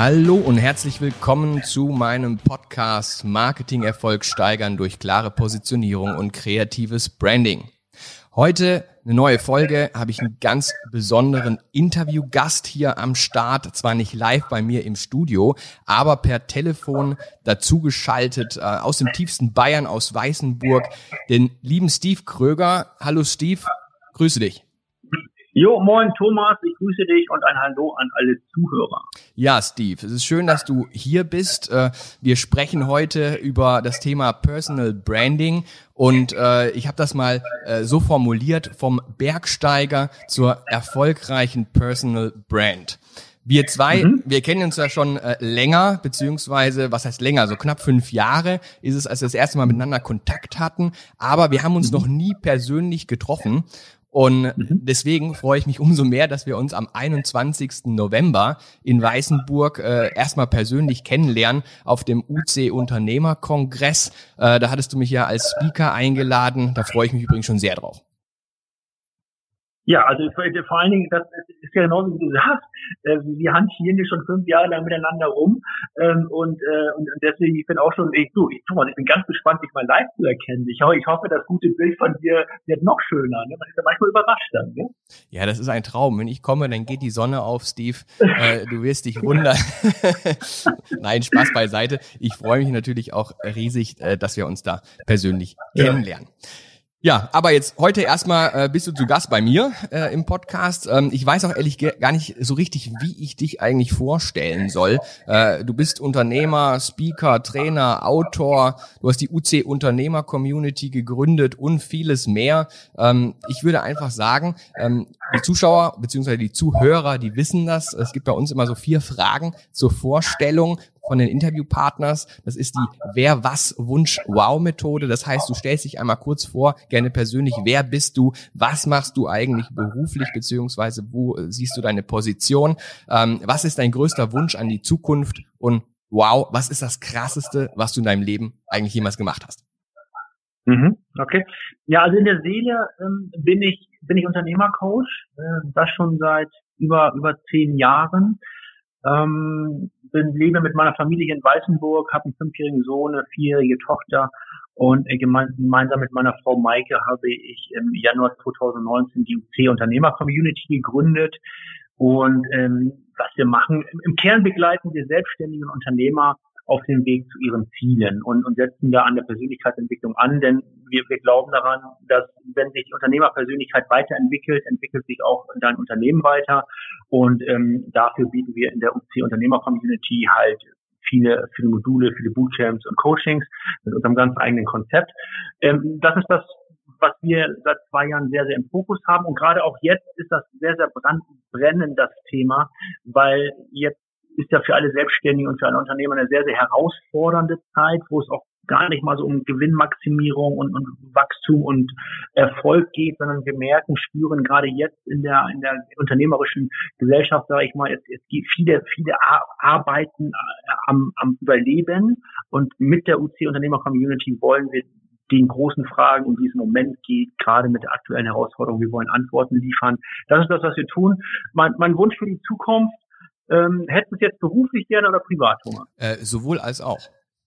Hallo und herzlich willkommen zu meinem Podcast Marketing-Erfolg steigern durch klare Positionierung und kreatives Branding. Heute eine neue Folge, habe ich einen ganz besonderen Interviewgast hier am Start, zwar nicht live bei mir im Studio, aber per Telefon dazugeschaltet aus dem tiefsten Bayern, aus Weißenburg, den lieben Steve Kröger. Hallo Steve, grüße dich. Jo, moin Thomas, ich grüße dich und ein Hallo an alle Zuhörer. Ja, Steve, es ist schön, dass du hier bist. Wir sprechen heute über das Thema Personal Branding und ich habe das mal so formuliert, vom Bergsteiger zur erfolgreichen Personal Brand. Wir zwei, wir kennen uns ja schon länger, beziehungsweise, was heißt länger, so knapp 5 Jahre ist es, als wir das erste Mal miteinander Kontakt hatten, aber wir haben uns noch nie persönlich getroffen. Und deswegen freue ich mich umso mehr, dass wir uns am 21. November in Weißenburg erstmal persönlich kennenlernen auf dem UC Unternehmerkongress. Da hattest du mich ja als Speaker eingeladen. Da freue ich mich übrigens schon sehr drauf. Ja, also vor allen Dingen, das ist ja genauso, wie du sagst, wir hantieren hier schon 5 Jahre lang miteinander rum und deswegen, ich bin auch schon, Thomas, ich bin ganz gespannt, dich mal live zu erkennen. Ich hoffe, das gute Bild von dir wird noch schöner. Ne? Man ist ja manchmal überrascht dann. Ne? Ja, das ist ein Traum. Wenn ich komme, dann geht die Sonne auf, Steve. Du wirst dich wundern. Nein, Spaß beiseite. Ich freue mich natürlich auch riesig, dass wir uns da persönlich kennenlernen. Ja, aber jetzt heute erstmal bist du zu Gast bei mir im Podcast. Ich weiß auch ehrlich gar nicht so richtig, wie ich dich eigentlich vorstellen soll. Du bist Unternehmer, Speaker, Trainer, Autor. Du hast die UC Unternehmer Community gegründet und vieles mehr. Ich würde einfach sagen, die Zuschauer bzw. die Zuhörer, die wissen das. Es gibt bei uns immer so 4 Fragen zur Vorstellung von den Interviewpartners. Das ist die Wer-Was-Wunsch-Wow-Methode. Das heißt, du stellst dich einmal kurz vor, gerne persönlich, wer bist du, was machst du eigentlich beruflich, beziehungsweise wo siehst du deine Position, was ist dein größter Wunsch an die Zukunft und wow, was ist das Krasseste, was du in deinem Leben eigentlich jemals gemacht hast? Okay. Ja, also in der Seele bin ich Unternehmercoach, das schon seit über 10 Jahren. Lebe mit meiner Familie in Weißenburg, habe einen 5-jährigen Sohn, eine 4-jährige Tochter und gemeinsam mit meiner Frau Maike habe ich im Januar 2019 die UC Unternehmer Community gegründet und was wir machen, im Kern begleiten wir selbstständige Unternehmer auf dem Weg zu ihren Zielen und setzen da an der Persönlichkeitsentwicklung an, denn wir glauben daran, dass wenn sich die Unternehmerpersönlichkeit weiterentwickelt, entwickelt sich auch dein Unternehmen weiter und dafür bieten wir in der UC Unternehmer Community halt viele Module, viele Bootcamps und Coachings mit unserem ganz eigenen Konzept. Das ist das, was wir seit 2 Jahren sehr, sehr im Fokus haben und gerade auch jetzt ist das sehr, sehr brennend das Thema, weil jetzt ist ja für alle Selbstständigen und für alle Unternehmer eine sehr, sehr herausfordernde Zeit, wo es auch gar nicht mal so um Gewinnmaximierung und Wachstum und Erfolg geht, sondern wir spüren gerade jetzt in der unternehmerischen Gesellschaft, sage ich mal, es gibt viele arbeiten am Überleben und mit der UC Unternehmer Community wollen wir den großen Fragen, um die es im Moment geht, gerade mit der aktuellen Herausforderung, wir wollen Antworten liefern. Das ist das, was wir tun. Mein Wunsch für die Zukunft, hättest du es jetzt beruflich gerne oder privat, Thomas? Sowohl als auch.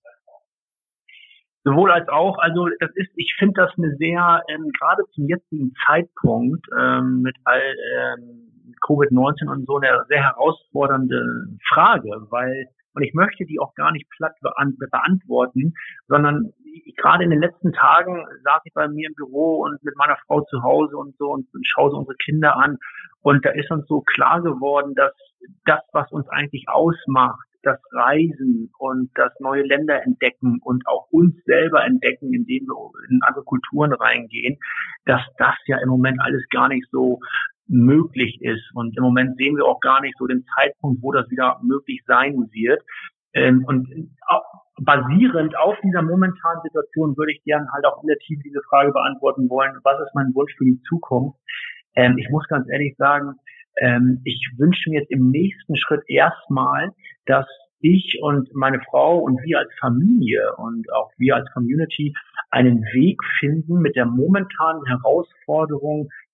Sowohl als auch, also ich finde das eine sehr, gerade zum jetzigen Zeitpunkt mit all Covid-19 und so eine sehr herausfordernde Frage, und ich möchte die auch gar nicht platt beantworten, sondern gerade in den letzten Tagen saß ich bei mir im Büro und mit meiner Frau zu Hause und so und schaue so unsere Kinder an und da ist uns so klar geworden, dass das, was uns eigentlich ausmacht, das Reisen und das neue Länder entdecken und auch uns selber entdecken, indem wir in andere Kulturen reingehen, dass das ja im Moment alles gar nicht so möglich ist. Und im Moment sehen wir auch gar nicht so den Zeitpunkt, wo das wieder möglich sein wird. Und basierend auf dieser momentanen Situation würde ich gerne halt auch in der Tiefe diese Frage beantworten wollen, was ist mein Wunsch für die Zukunft? Ich muss ganz ehrlich sagen, ich wünsche mir jetzt im nächsten Schritt erstmal, dass ich und meine Frau und wir als Familie und auch wir als Community einen Weg finden, mit der momentanen Herausforderung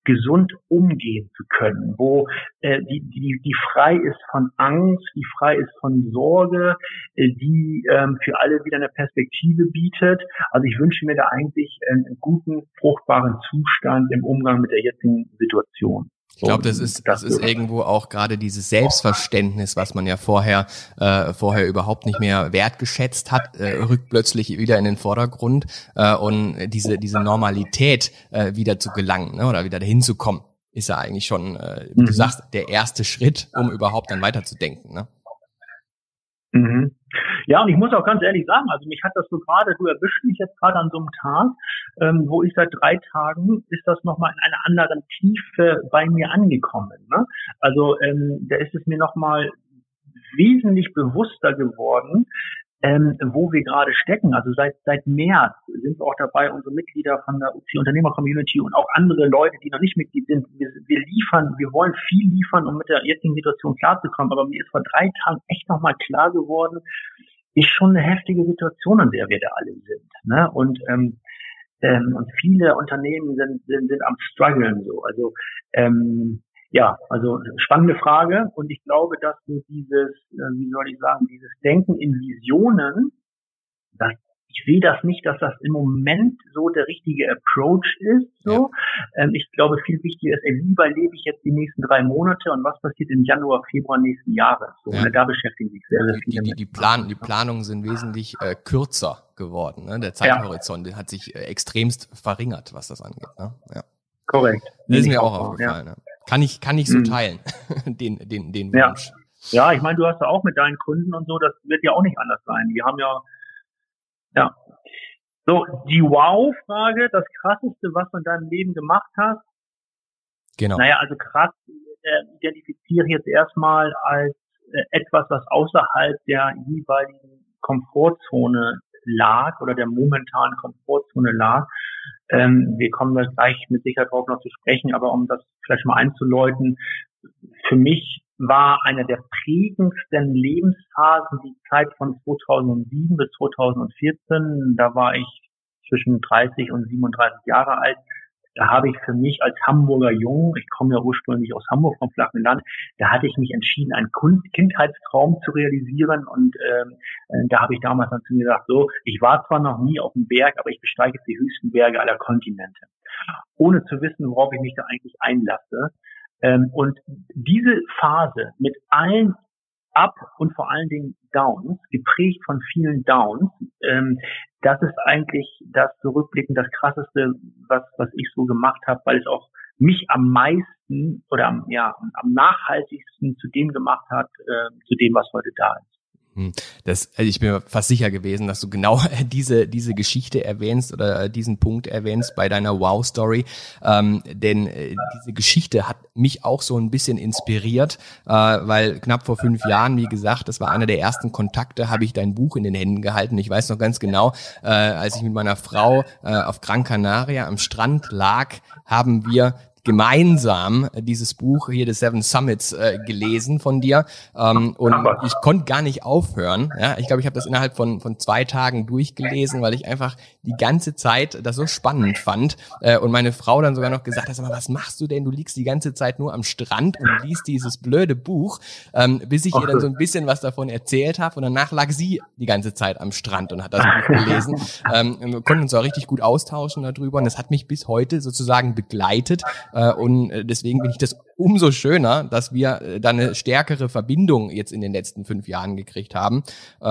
gesund umgehen zu können, wo die frei ist von Angst, die frei ist von Sorge, die für alle wieder eine Perspektive bietet. Also ich wünsche mir da eigentlich einen guten, fruchtbaren Zustand im Umgang mit der jetzigen Situation. Ich glaube, das ist irgendwo auch gerade dieses Selbstverständnis, was man ja vorher überhaupt nicht mehr wertgeschätzt hat, rückt plötzlich wieder in den Vordergrund, und diese Normalität wieder zu gelangen, ne, oder wieder dahin zu kommen, ist ja eigentlich schon, wie du sagst, der erste Schritt, um überhaupt dann weiterzudenken, ne? Mhm. Ja, und ich muss auch ganz ehrlich sagen, also mich hat das so gerade, du erwischst mich jetzt gerade an so einem Tag, wo ich seit 3 Tagen, ist das nochmal in einer anderen Tiefe bei mir angekommen. Ne? Also da ist es mir nochmal wesentlich bewusster geworden, wo wir gerade stecken. Also seit März sind wir auch dabei, unsere Mitglieder von der UC-Unternehmer-Community und auch andere Leute, die noch nicht Mitglied sind, wir wollen viel liefern, um mit der jetzigen Situation klarzukommen. Aber mir ist vor 3 Tagen echt nochmal klar geworden, ist schon eine heftige Situation, in der wir da alle sind. Ne? Und viele Unternehmen sind am struggeln so. Also ja, also spannende Frage, und ich glaube, dass du dieses Denken in Visionen, ich sehe das nicht, dass das im Moment so der richtige Approach ist. So, ich glaube, viel wichtiger ist, wie überlebe ich jetzt die nächsten 3 Monate und was passiert im Januar, Februar nächsten Jahres. So, ja. Da beschäftigen sich sehr, sehr viele. Die Planungen sind wesentlich kürzer geworden. Ne? Der Zeithorizont hat sich extremst verringert, was das angeht. Ne? Ja. Korrekt. Das ist mir auch aufgefallen. Ja. Kann ich so teilen, den Wunsch. Ja, ich meine, du hast ja auch mit deinen Kunden und so, das wird ja auch nicht anders sein. Die haben ja. So, die Wow-Frage, das Krasseste, was du in deinem Leben gemacht hast. Genau. Naja, also krass identifiziere ich jetzt erstmal als etwas, was außerhalb der jeweiligen Komfortzone lag oder der momentanen Komfortzone lag. Wir kommen da gleich mit Sicherheit drauf noch zu sprechen, aber um das vielleicht mal einzuläuten, für mich war eine der prägendsten Lebensphasen die Zeit von 2007 bis 2014. Da war ich zwischen 30 und 37 Jahre alt. Da habe ich für mich als Hamburger Jung, ich komme ja ursprünglich aus Hamburg vom flachen Land, da hatte ich mich entschieden, einen Kindheitstraum zu realisieren, und da habe ich damals dann zu mir gesagt, so, ich war zwar noch nie auf dem Berg, aber ich besteige jetzt die höchsten Berge aller Kontinente, ohne zu wissen, worauf ich mich da eigentlich einlasse. Und diese Phase mit allen Up und vor allen Dingen Downs, geprägt von vielen Downs, das ist eigentlich das zurückblickend das Krasseste, was ich so gemacht habe, weil es auch mich am meisten oder am nachhaltigsten zu dem gemacht hat, zu dem, was heute da ist. Ich bin mir fast sicher gewesen, dass du genau diese Geschichte erwähnst oder diesen Punkt erwähnst bei deiner Wow-Story, denn diese Geschichte hat mich auch so ein bisschen inspiriert, weil knapp vor 5 Jahren, wie gesagt, das war einer der ersten Kontakte, habe ich dein Buch in den Händen gehalten. Ich weiß noch ganz genau, als ich mit meiner Frau auf Gran Canaria am Strand lag, haben wir gemeinsam dieses Buch hier, The 7 Summits, gelesen von dir, und ich konnte gar nicht aufhören. Ja, ich glaube, ich habe das innerhalb von 2 Tagen durchgelesen, weil ich einfach die ganze Zeit das so spannend fand, und meine Frau dann sogar noch gesagt hat, sag mal, was machst du denn? Du liegst die ganze Zeit nur am Strand und liest dieses blöde Buch, bis ich ihr dann so ein bisschen was davon erzählt habe, und danach lag sie die ganze Zeit am Strand und hat das Buch gelesen. Wir konnten uns auch richtig gut austauschen darüber, und das hat mich bis heute sozusagen begleitet. Und deswegen finde ich das umso schöner, dass wir da eine stärkere Verbindung jetzt in den letzten 5 Jahren gekriegt haben.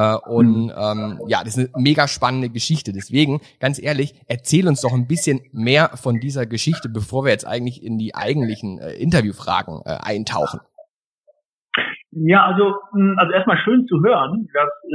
Das ist eine mega spannende Geschichte. Deswegen, ganz ehrlich, erzähl uns doch ein bisschen mehr von dieser Geschichte, bevor wir jetzt eigentlich in die eigentlichen Interviewfragen eintauchen. Ja, also erstmal schön zu hören,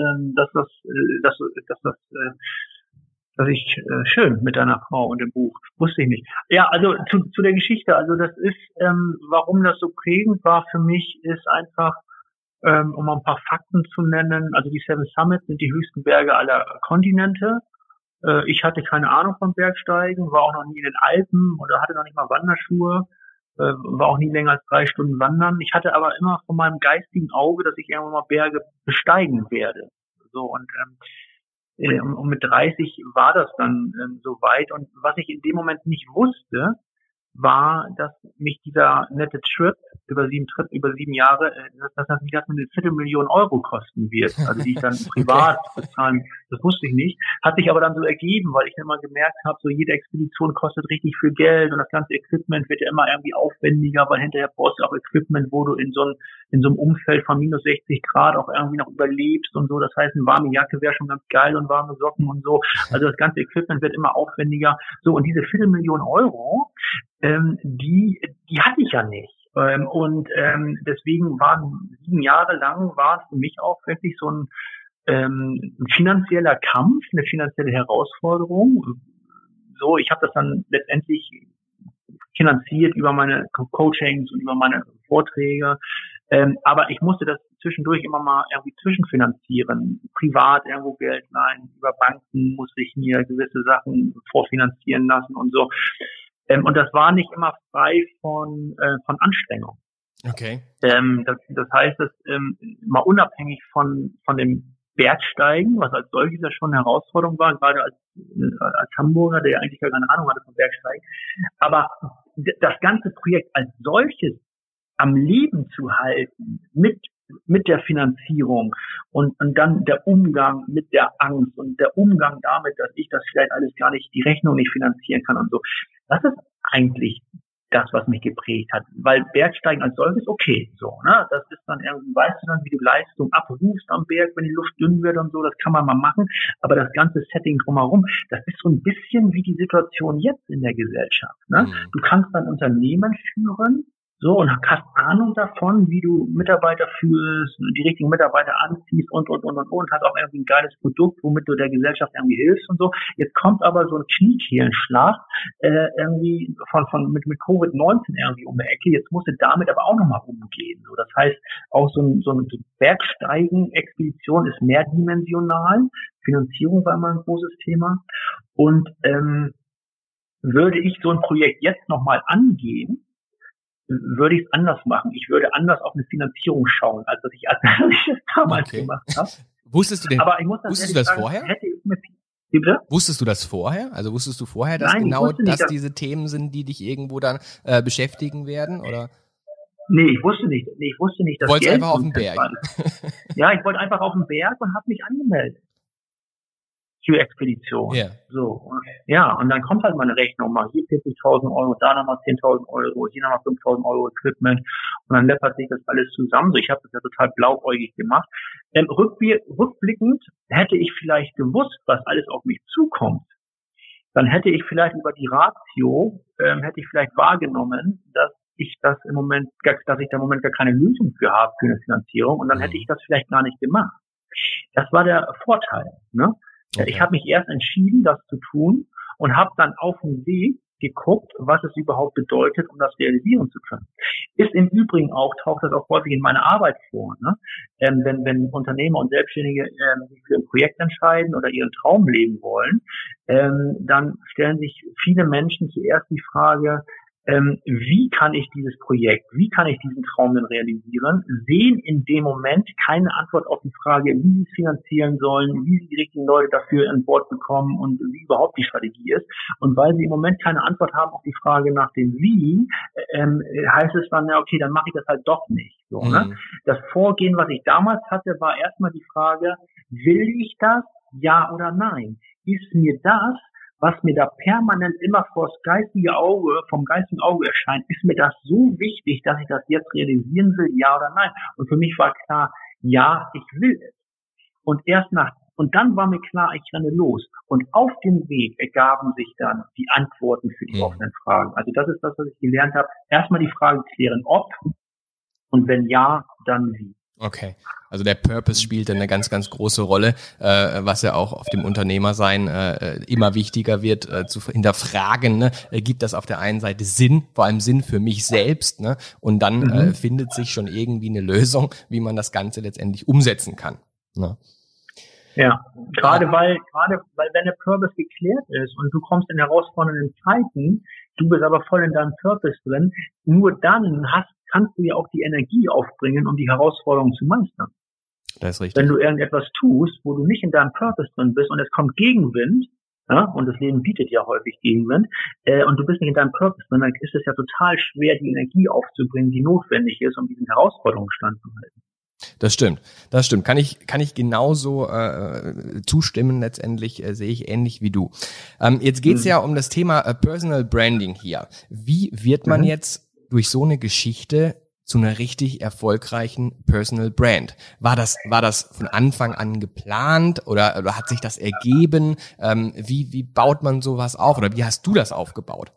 dass ich schön mit deiner Frau und dem Buch, wusste ich nicht. Ja, also zu der Geschichte, also das ist, warum das so prägend war für mich, ist einfach, um mal ein paar Fakten zu nennen, also die 7 Summits sind die höchsten Berge aller Kontinente. Ich hatte keine Ahnung vom Bergsteigen, war auch noch nie in den Alpen oder hatte noch nicht mal Wanderschuhe, war auch nie länger als 3 Stunden wandern. Ich hatte aber immer von meinem geistigen Auge, dass ich irgendwann mal Berge besteigen werde. So, und mit 30 war das dann soweit. Und was ich in dem Moment nicht wusste, war, dass mich dieser nette Trip über 7 Jahre, dass das mir eine Viertelmillion Euro kosten wird, also die ich dann privat bezahlen, das wusste ich nicht, hat sich aber dann so ergeben, weil ich dann mal gemerkt habe, so jede Expedition kostet richtig viel Geld und das ganze Equipment wird ja immer irgendwie aufwendiger, weil hinterher brauchst du auch Equipment, wo du in so einem Umfeld von minus 60 Grad auch irgendwie noch überlebst und so, das heißt, eine warme Jacke wäre schon ganz geil und warme Socken und so, also das ganze Equipment wird immer aufwendiger, so, und diese Viertelmillion Euro, die hatte ich ja nicht. Deswegen waren 7 Jahre lang, war es für mich auch wirklich so ein finanzieller Kampf, eine finanzielle Herausforderung. So, ich habe das dann letztendlich finanziert über meine Coachings und über meine Vorträge. Aber ich musste das zwischendurch immer mal irgendwie zwischenfinanzieren. Privat irgendwo Geld leihen, über Banken musste ich mir gewisse Sachen vorfinanzieren lassen und so. Und das war nicht immer frei von Anstrengung. Okay. Das heißt, dass mal unabhängig von dem Bergsteigen, was als solches ja schon eine Herausforderung war, gerade als Hamburger, der ja eigentlich gar keine Ahnung hatte vom Bergsteigen. Aber das ganze Projekt als solches am Leben zu halten, mit der Finanzierung und dann der Umgang mit der Angst und der Umgang damit, dass ich das vielleicht alles gar nicht, die Rechnung nicht finanzieren kann und so. Das ist eigentlich das, was mich geprägt hat. Weil Bergsteigen als solches, okay, so, ne? Das ist dann irgendwie, weißt du dann, wie du Leistung abrufst am Berg, wenn die Luft dünn wird und so, das kann man mal machen. Aber das ganze Setting drumherum, das ist so ein bisschen wie die Situation jetzt in der Gesellschaft, ne? Mhm. Du kannst ein Unternehmen führen, so, und hast Ahnung davon, wie du Mitarbeiter führst, die richtigen Mitarbeiter anziehst und hast auch irgendwie ein geiles Produkt, womit du der Gesellschaft irgendwie hilfst und so. Jetzt kommt aber so ein Kniekehlenschlag, irgendwie mit Covid-19 irgendwie um die Ecke. Jetzt musst du damit aber auch nochmal umgehen. So, das heißt, auch so ein Bergsteigen-Expedition ist mehrdimensional. Finanzierung war immer ein großes Thema. Und, würde ich so ein Projekt jetzt nochmal angehen, würde ich es anders machen. Ich würde anders auf eine Finanzierung schauen, als ich es damals gemacht habe. Wusstest du Aber ich muss wusstest du das sagen, vorher? Wusstest du das vorher? Also wusstest du vorher, dass Nein, genau das diese Themen sind, die dich irgendwo dann beschäftigen werden? Oder? Nee, ich wusste nicht. Du wolltest einfach auf den Berg. Ja, ich wollte einfach auf den Berg und habe mich angemeldet. Für Expedition. Yeah. So. Ja, und dann kommt halt mal eine Rechnung, mal hier 40.000 Euro, da nochmal 10.000 Euro, hier nochmal 5.000 Euro Equipment und dann läppert sich das alles zusammen. So, ich habe das ja total blauäugig gemacht. Rückblickend hätte ich vielleicht gewusst, was alles auf mich zukommt. Dann hätte ich vielleicht über die Ratio, hätte ich vielleicht wahrgenommen, dass ich da im Moment gar keine Lösung für habe für eine Finanzierung und dann hätte ich das vielleicht gar nicht gemacht. Das war der Vorteil, ne? Okay. Ich habe mich erst entschieden, das zu tun und habe dann auf dem Weg geguckt, was es überhaupt bedeutet, um das realisieren zu können. Ist im Übrigen auch, taucht das auch häufig in meiner Arbeit vor, ne? Wenn Unternehmer und Selbstständige sich für ein Projekt entscheiden oder ihren Traum leben wollen, dann stellen sich viele Menschen zuerst die Frage, wie kann ich dieses Projekt, wie kann ich diesen Traum denn realisieren, sehen in dem Moment keine Antwort auf die Frage, wie sie es finanzieren sollen, wie sie die richtigen Leute dafür an Bord bekommen und wie überhaupt die Strategie ist. Und weil sie im Moment keine Antwort haben auf die Frage nach dem Wie, heißt es dann, ja okay, dann mache ich das halt doch nicht. So, ne? Das Vorgehen, was ich damals hatte, war erstmal die Frage, will ich das, ja oder nein? Ist mir das, was mir da permanent immer vom geistigen Auge erscheint, ist mir das so wichtig, dass ich das jetzt realisieren will, ja oder nein? Und für mich war klar, ja, ich will es. Und dann war mir klar, ich renne los. Und auf dem Weg ergaben sich dann die Antworten für die offenen Fragen. Also das ist das, was ich gelernt habe. Erstmal die Frage klären, ob, und wenn ja, dann wie. Okay, also der Purpose spielt eine ganz, ganz große Rolle, was ja auch auf dem Unternehmersein immer wichtiger wird, zu hinterfragen, ne? Gibt das auf der einen Seite Sinn, vor allem Sinn für mich selbst, ne? Und dann findet sich schon irgendwie eine Lösung, wie man das Ganze letztendlich umsetzen kann. Ne? Ja, gerade weil wenn der Purpose geklärt ist und du kommst in herausfordernden Zeiten, du bist aber voll in deinem Purpose drin, nur dann kannst du ja auch die Energie aufbringen, um die Herausforderungen zu meistern. Das ist richtig. Wenn du irgendetwas tust, wo du nicht in deinem Purpose drin bist und es kommt Gegenwind, Ja, und das Leben bietet ja häufig Gegenwind. Und du bist nicht in deinem Purpose, dann ist es ja total schwer, die Energie aufzubringen, die notwendig ist, um diesen Herausforderungen standzuhalten. Das stimmt. Kann ich genauso zustimmen. Letztendlich sehe ich ähnlich wie du. Jetzt geht's ja um das Thema Personal Branding hier. Wie wird man jetzt durch so eine Geschichte zu einer richtig erfolgreichen Personal Brand? War das von Anfang an geplant oder hat sich das ergeben? Wie baut man sowas auf oder wie hast du das aufgebaut?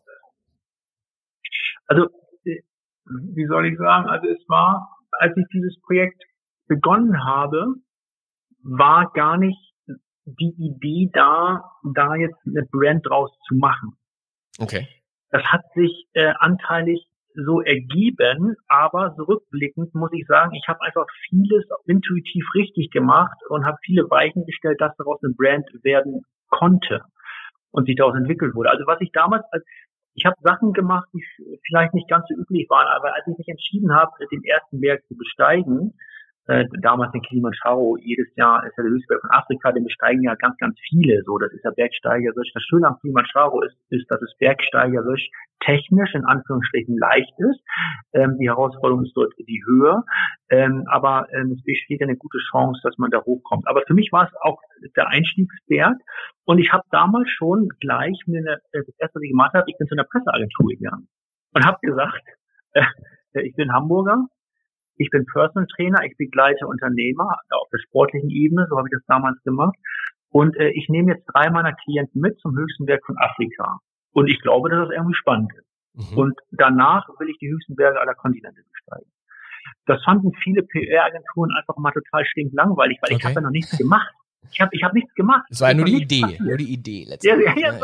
Also, wie soll ich sagen? Also es war, als ich dieses Projekt begonnen habe, war gar nicht die Idee da jetzt eine Brand draus zu machen. Okay. Das hat sich anteilig so ergeben, aber so rückblickend muss ich sagen, ich habe einfach vieles intuitiv richtig gemacht und habe viele Weichen gestellt, dass daraus eine Brand werden konnte und sich daraus entwickelt wurde. Also was ich damals ich habe Sachen gemacht, die vielleicht nicht ganz so üblich waren, aber als ich mich entschieden habe, den ersten Berg zu besteigen, damals den Kilimanjaro, jedes Jahr ist ja der höchste Berg von Afrika, den besteigen ja ganz, ganz viele, so, das ist ja bergsteigerisch. Das Schöne am Kilimanjaro ist, dass es bergsteigerisch technisch in Anführungsstrichen leicht ist. Die Herausforderung ist dort die Höhe, aber es besteht eine gute Chance, dass man da hochkommt. Aber für mich war es auch der Einstiegsberg und ich habe damals schon gleich das erste, was ich gemacht habe, ich bin zu einer Presseagentur gegangen und habe gesagt, ich bin Hamburger, ich bin Personal Trainer, ich begleite Unternehmer auf der sportlichen Ebene, so habe ich das damals gemacht. Und ich nehme jetzt 3 meiner Klienten mit zum höchsten Berg von Afrika. Und ich glaube, dass das irgendwie spannend ist. Und danach will ich die höchsten Berge aller Kontinente besteigen. Das fanden viele PR-Agenturen einfach mal total stinklangweilig, weil ich habe ja noch nichts gemacht. Ich hab nichts gemacht. Das war ja nur die Idee letztendlich. Ja.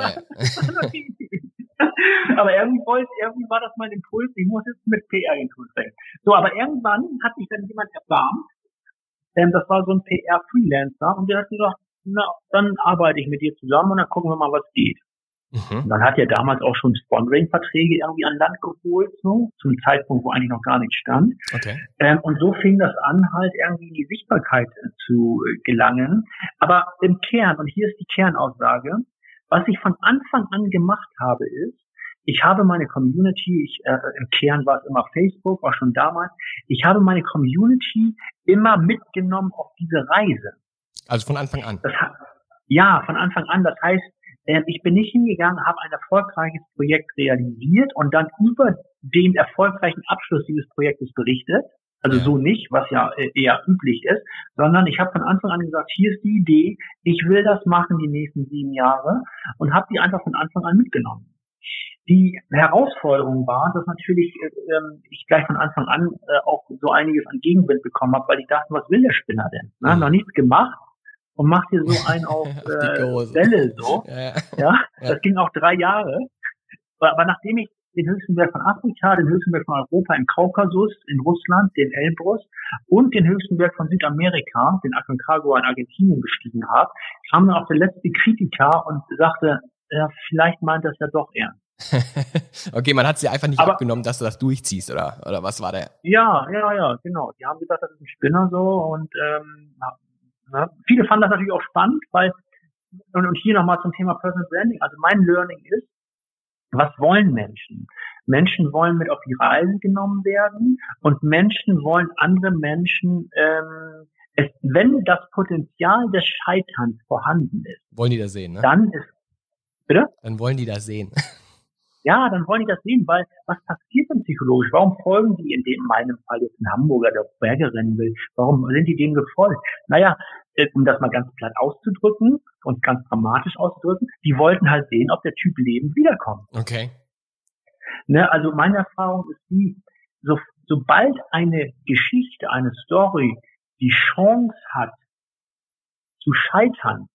Aber irgendwie war das mein Impuls, ich muss jetzt mit PR-Agenturen sprechen. So, aber irgendwann hat sich dann jemand erbarmt, das war so ein PR-Freelancer und der hat gesagt, na, dann arbeite ich mit dir zusammen und dann gucken wir mal, was geht. Und dann hat er damals auch schon Sponsoring-Verträge irgendwie an Land geholt, so, zum Zeitpunkt, wo eigentlich noch gar nichts stand. Okay. Und so fing das an, halt irgendwie in die Sichtbarkeit zu gelangen. Aber im Kern, und hier ist die Kernaussage, was ich von Anfang an gemacht habe, ist, ich habe meine Community, im Kern war es immer Facebook, auch schon damals, ich habe meine Community immer mitgenommen auf diese Reise. Also von Anfang an? Ja, von Anfang an. Das heißt, ich bin nicht hingegangen, habe ein erfolgreiches Projekt realisiert und dann über den erfolgreichen Abschluss dieses Projektes berichtet. Also so nicht, was ja eher üblich ist, sondern ich habe von Anfang an gesagt, hier ist die Idee, ich will das machen die nächsten 7 Jahre und habe die einfach von Anfang an mitgenommen. Die Herausforderung war, dass natürlich ich gleich von Anfang an auch so einiges an Gegenwind bekommen habe, weil ich dachte, was will der Spinner denn? Noch nichts gemacht und macht hier so einen auf Welle so. Ja, das ging auch 3 Jahre. Aber nachdem ich den höchsten Berg von Afrika, den höchsten Berg von Europa im Kaukasus, in Russland, den Elbrus und den höchsten Berg von Südamerika, den Aconcagua in Argentinien bestiegen habe, kam dann auch der letzte Kritiker und sagte, vielleicht meint das ja doch ernst. Okay, man hat sie einfach nicht abgenommen, dass du das durchziehst, oder was war der? Ja, genau. Die haben gesagt, das ist ein Spinner so und viele fanden das natürlich auch spannend, weil und hier nochmal zum Thema Personal Branding. Also mein Learning ist, was wollen Menschen? Menschen wollen mit auf die Reise genommen werden und Menschen wollen andere Menschen, wenn das Potenzial des Scheiterns vorhanden ist. Wollen die das sehen, ne? Bitte? Dann wollen die das sehen. Ja, dann wollen die das sehen, weil was passiert denn psychologisch? Warum folgen die in meinem Fall jetzt ein Hamburger, der Berge rennen will? Warum sind die dem gefolgt? Naja, um das mal ganz platt auszudrücken und ganz dramatisch auszudrücken, die wollten halt sehen, ob der Typ lebend wiederkommt. Okay. Ne, also meine Erfahrung ist die, sobald eine Geschichte, eine Story die Chance hat zu scheitern,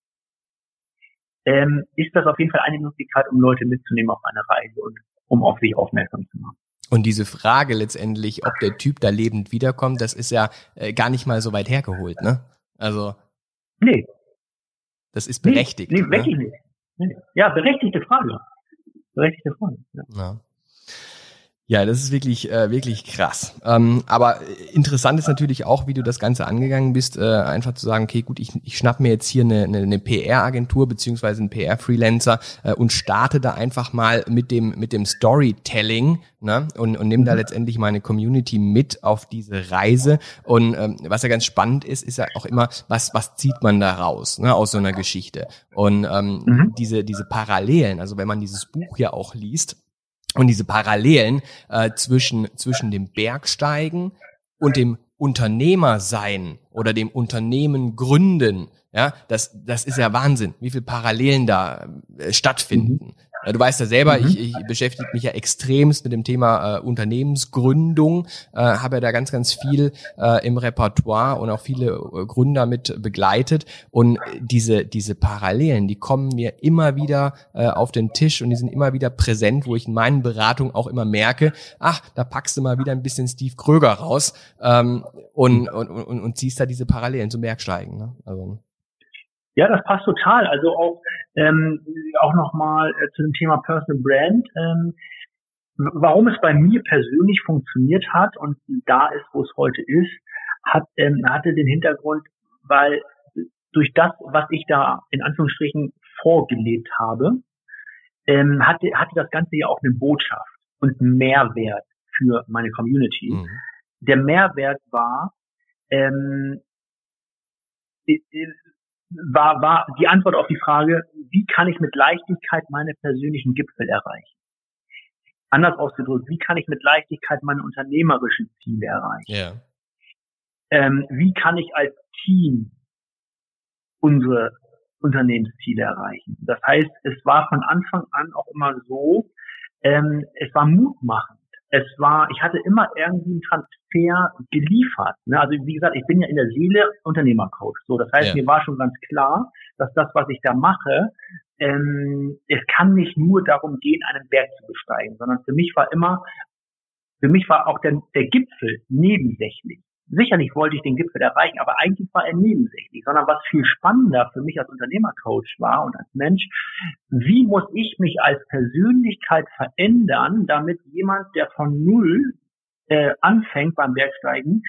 ist das auf jeden Fall eine Möglichkeit, um Leute mitzunehmen auf eine Reise und um auf sich aufmerksam zu machen. Und diese Frage letztendlich, ob der Typ da lebend wiederkommt, das ist ja gar nicht mal so weit hergeholt, ne? Also. Nee. Das ist berechtigt. Nee, wirklich nicht. Nee. Ja, berechtigte Frage. Ja. Ja, das ist wirklich krass. Aber interessant ist natürlich auch, wie du das Ganze angegangen bist, einfach zu sagen, okay, gut, ich schnapp mir jetzt hier eine PR-Agentur beziehungsweise einen PR-Freelancer und starte da einfach mal mit dem Storytelling, ne, und nehme da letztendlich meine Community mit auf diese Reise. Und was ja ganz spannend ist ja auch immer, was zieht man da raus, ne, aus so einer Geschichte. Und diese Parallelen, also wenn man dieses Buch ja auch liest, und diese Parallelen zwischen dem Bergsteigen und dem Unternehmersein oder dem Unternehmen gründen, ja, das ist ja Wahnsinn, wie viele Parallelen da stattfinden. Du weißt ja selber, ich beschäftige mich ja extremst mit dem Thema Unternehmensgründung, habe ja da ganz viel im Repertoire und auch viele Gründer mit begleitet. Und diese Parallelen, die kommen mir immer wieder auf den Tisch und die sind immer wieder präsent, wo ich in meinen Beratungen auch immer merke, da packst du mal wieder ein bisschen Steve Kröger raus und ziehst da diese Parallelen zum Bergsteigen. Ne? Also. Ja, das passt total. Also auch nochmal zu dem Thema Personal Brand. Warum es bei mir persönlich funktioniert hat und da ist, wo es heute ist, hatte den Hintergrund, weil durch das, was ich da in Anführungsstrichen vorgelebt habe, hatte das Ganze ja auch eine Botschaft und einen Mehrwert für meine Community. Der Mehrwert war die Antwort auf die Frage, wie kann ich mit Leichtigkeit meine persönlichen Gipfel erreichen? Anders ausgedrückt, wie kann ich mit Leichtigkeit meine unternehmerischen Ziele erreichen? Yeah. Wie kann ich als Team unsere Unternehmensziele erreichen? Das heißt, es war von Anfang an auch immer so, es war mutmachend. Ich hatte immer irgendwie einen Transfer geliefert. Ne? Also wie gesagt, ich bin ja in der Seele Unternehmercoach. So, das heißt, mir war schon ganz klar, dass das, was ich da mache, es kann nicht nur darum gehen, einen Berg zu besteigen, sondern für mich war auch der Gipfel nebensächlich. Sicherlich wollte ich den Gipfel erreichen, aber eigentlich war er nebensächlich, sondern was viel spannender für mich als Unternehmercoach war und als Mensch, wie muss ich mich als Persönlichkeit verändern, damit jemand, der von Null anfängt beim Bergsteigen,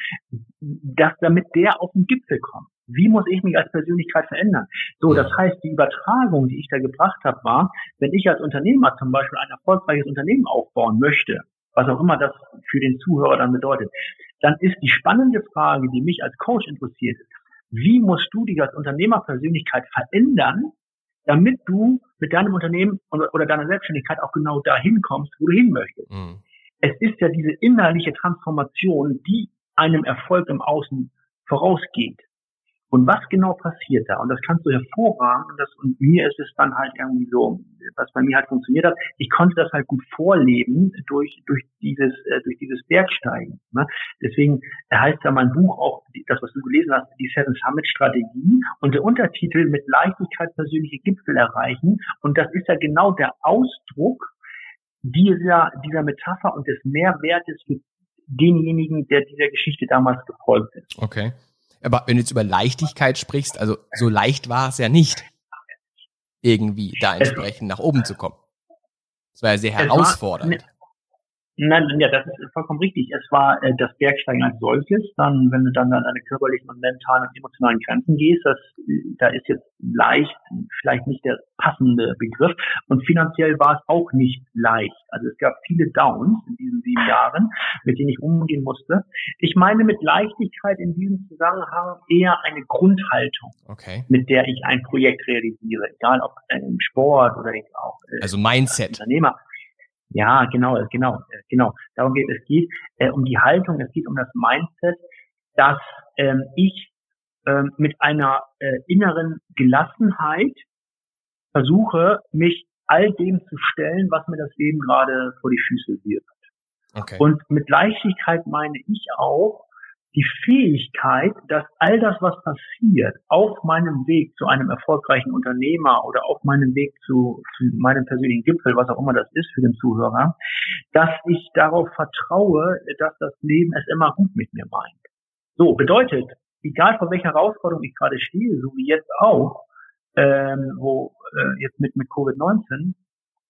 damit der auf den Gipfel kommt. Wie muss ich mich als Persönlichkeit verändern? So, das heißt, die Übertragung, die ich da gebracht habe, war, wenn ich als Unternehmer zum Beispiel ein erfolgreiches Unternehmen aufbauen möchte, was auch immer das für den Zuhörer dann bedeutet, dann ist die spannende Frage, die mich als Coach interessiert, wie musst du dich als Unternehmerpersönlichkeit verändern, damit du mit deinem Unternehmen oder deiner Selbstständigkeit auch genau dahin kommst, wo du hin möchtest. Es ist ja diese innerliche Transformation, die einem Erfolg im Außen vorausgeht. Und was genau passiert da? Und das kannst du hervorragend, und mir ist es dann halt irgendwie so, was bei mir halt funktioniert hat, ich konnte das halt gut vorleben durch dieses Bergsteigen. Ne? Deswegen heißt ja mein Buch auch, das, was du gelesen hast, die Seven Summit Strategie und der Untertitel mit Leichtigkeit persönliche Gipfel erreichen. Und das ist ja genau der Ausdruck dieser Metapher und des Mehrwertes für denjenigen, der dieser Geschichte damals gefolgt ist. Okay. Aber wenn du jetzt über Leichtigkeit sprichst, also so leicht war es ja nicht, irgendwie da entsprechend nach oben zu kommen. Es war ja sehr herausfordernd. Nein, ja, das ist vollkommen richtig. Es war das Bergsteigen als solches. Dann, wenn du dann an deine körperlichen und mentalen und emotionalen Grenzen gehst, da ist jetzt leicht vielleicht nicht der passende Begriff. Und finanziell war es auch nicht leicht. Also es gab viele Downs in diesen 7 Jahren, mit denen ich umgehen musste. Ich meine mit Leichtigkeit in diesem Zusammenhang eher eine Grundhaltung, mit der ich ein Projekt realisiere, egal ob im Sport oder auch also Mindset. Als Unternehmer. Ja, genau. Darum geht es. Es geht um die Haltung, es geht um das Mindset, dass ich mit einer inneren Gelassenheit versuche, mich all dem zu stellen, was mir das Leben gerade vor die Füße wirft. Okay. Und mit Leichtigkeit meine ich auch die Fähigkeit, dass all das, was passiert, auf meinem Weg zu einem erfolgreichen Unternehmer oder auf meinem Weg zu meinem persönlichen Gipfel, was auch immer das ist für den Zuhörer, dass ich darauf vertraue, dass das Leben es immer gut mit mir meint. So, bedeutet, egal vor welcher Herausforderung ich gerade stehe, so wie jetzt auch, jetzt mit Covid-19,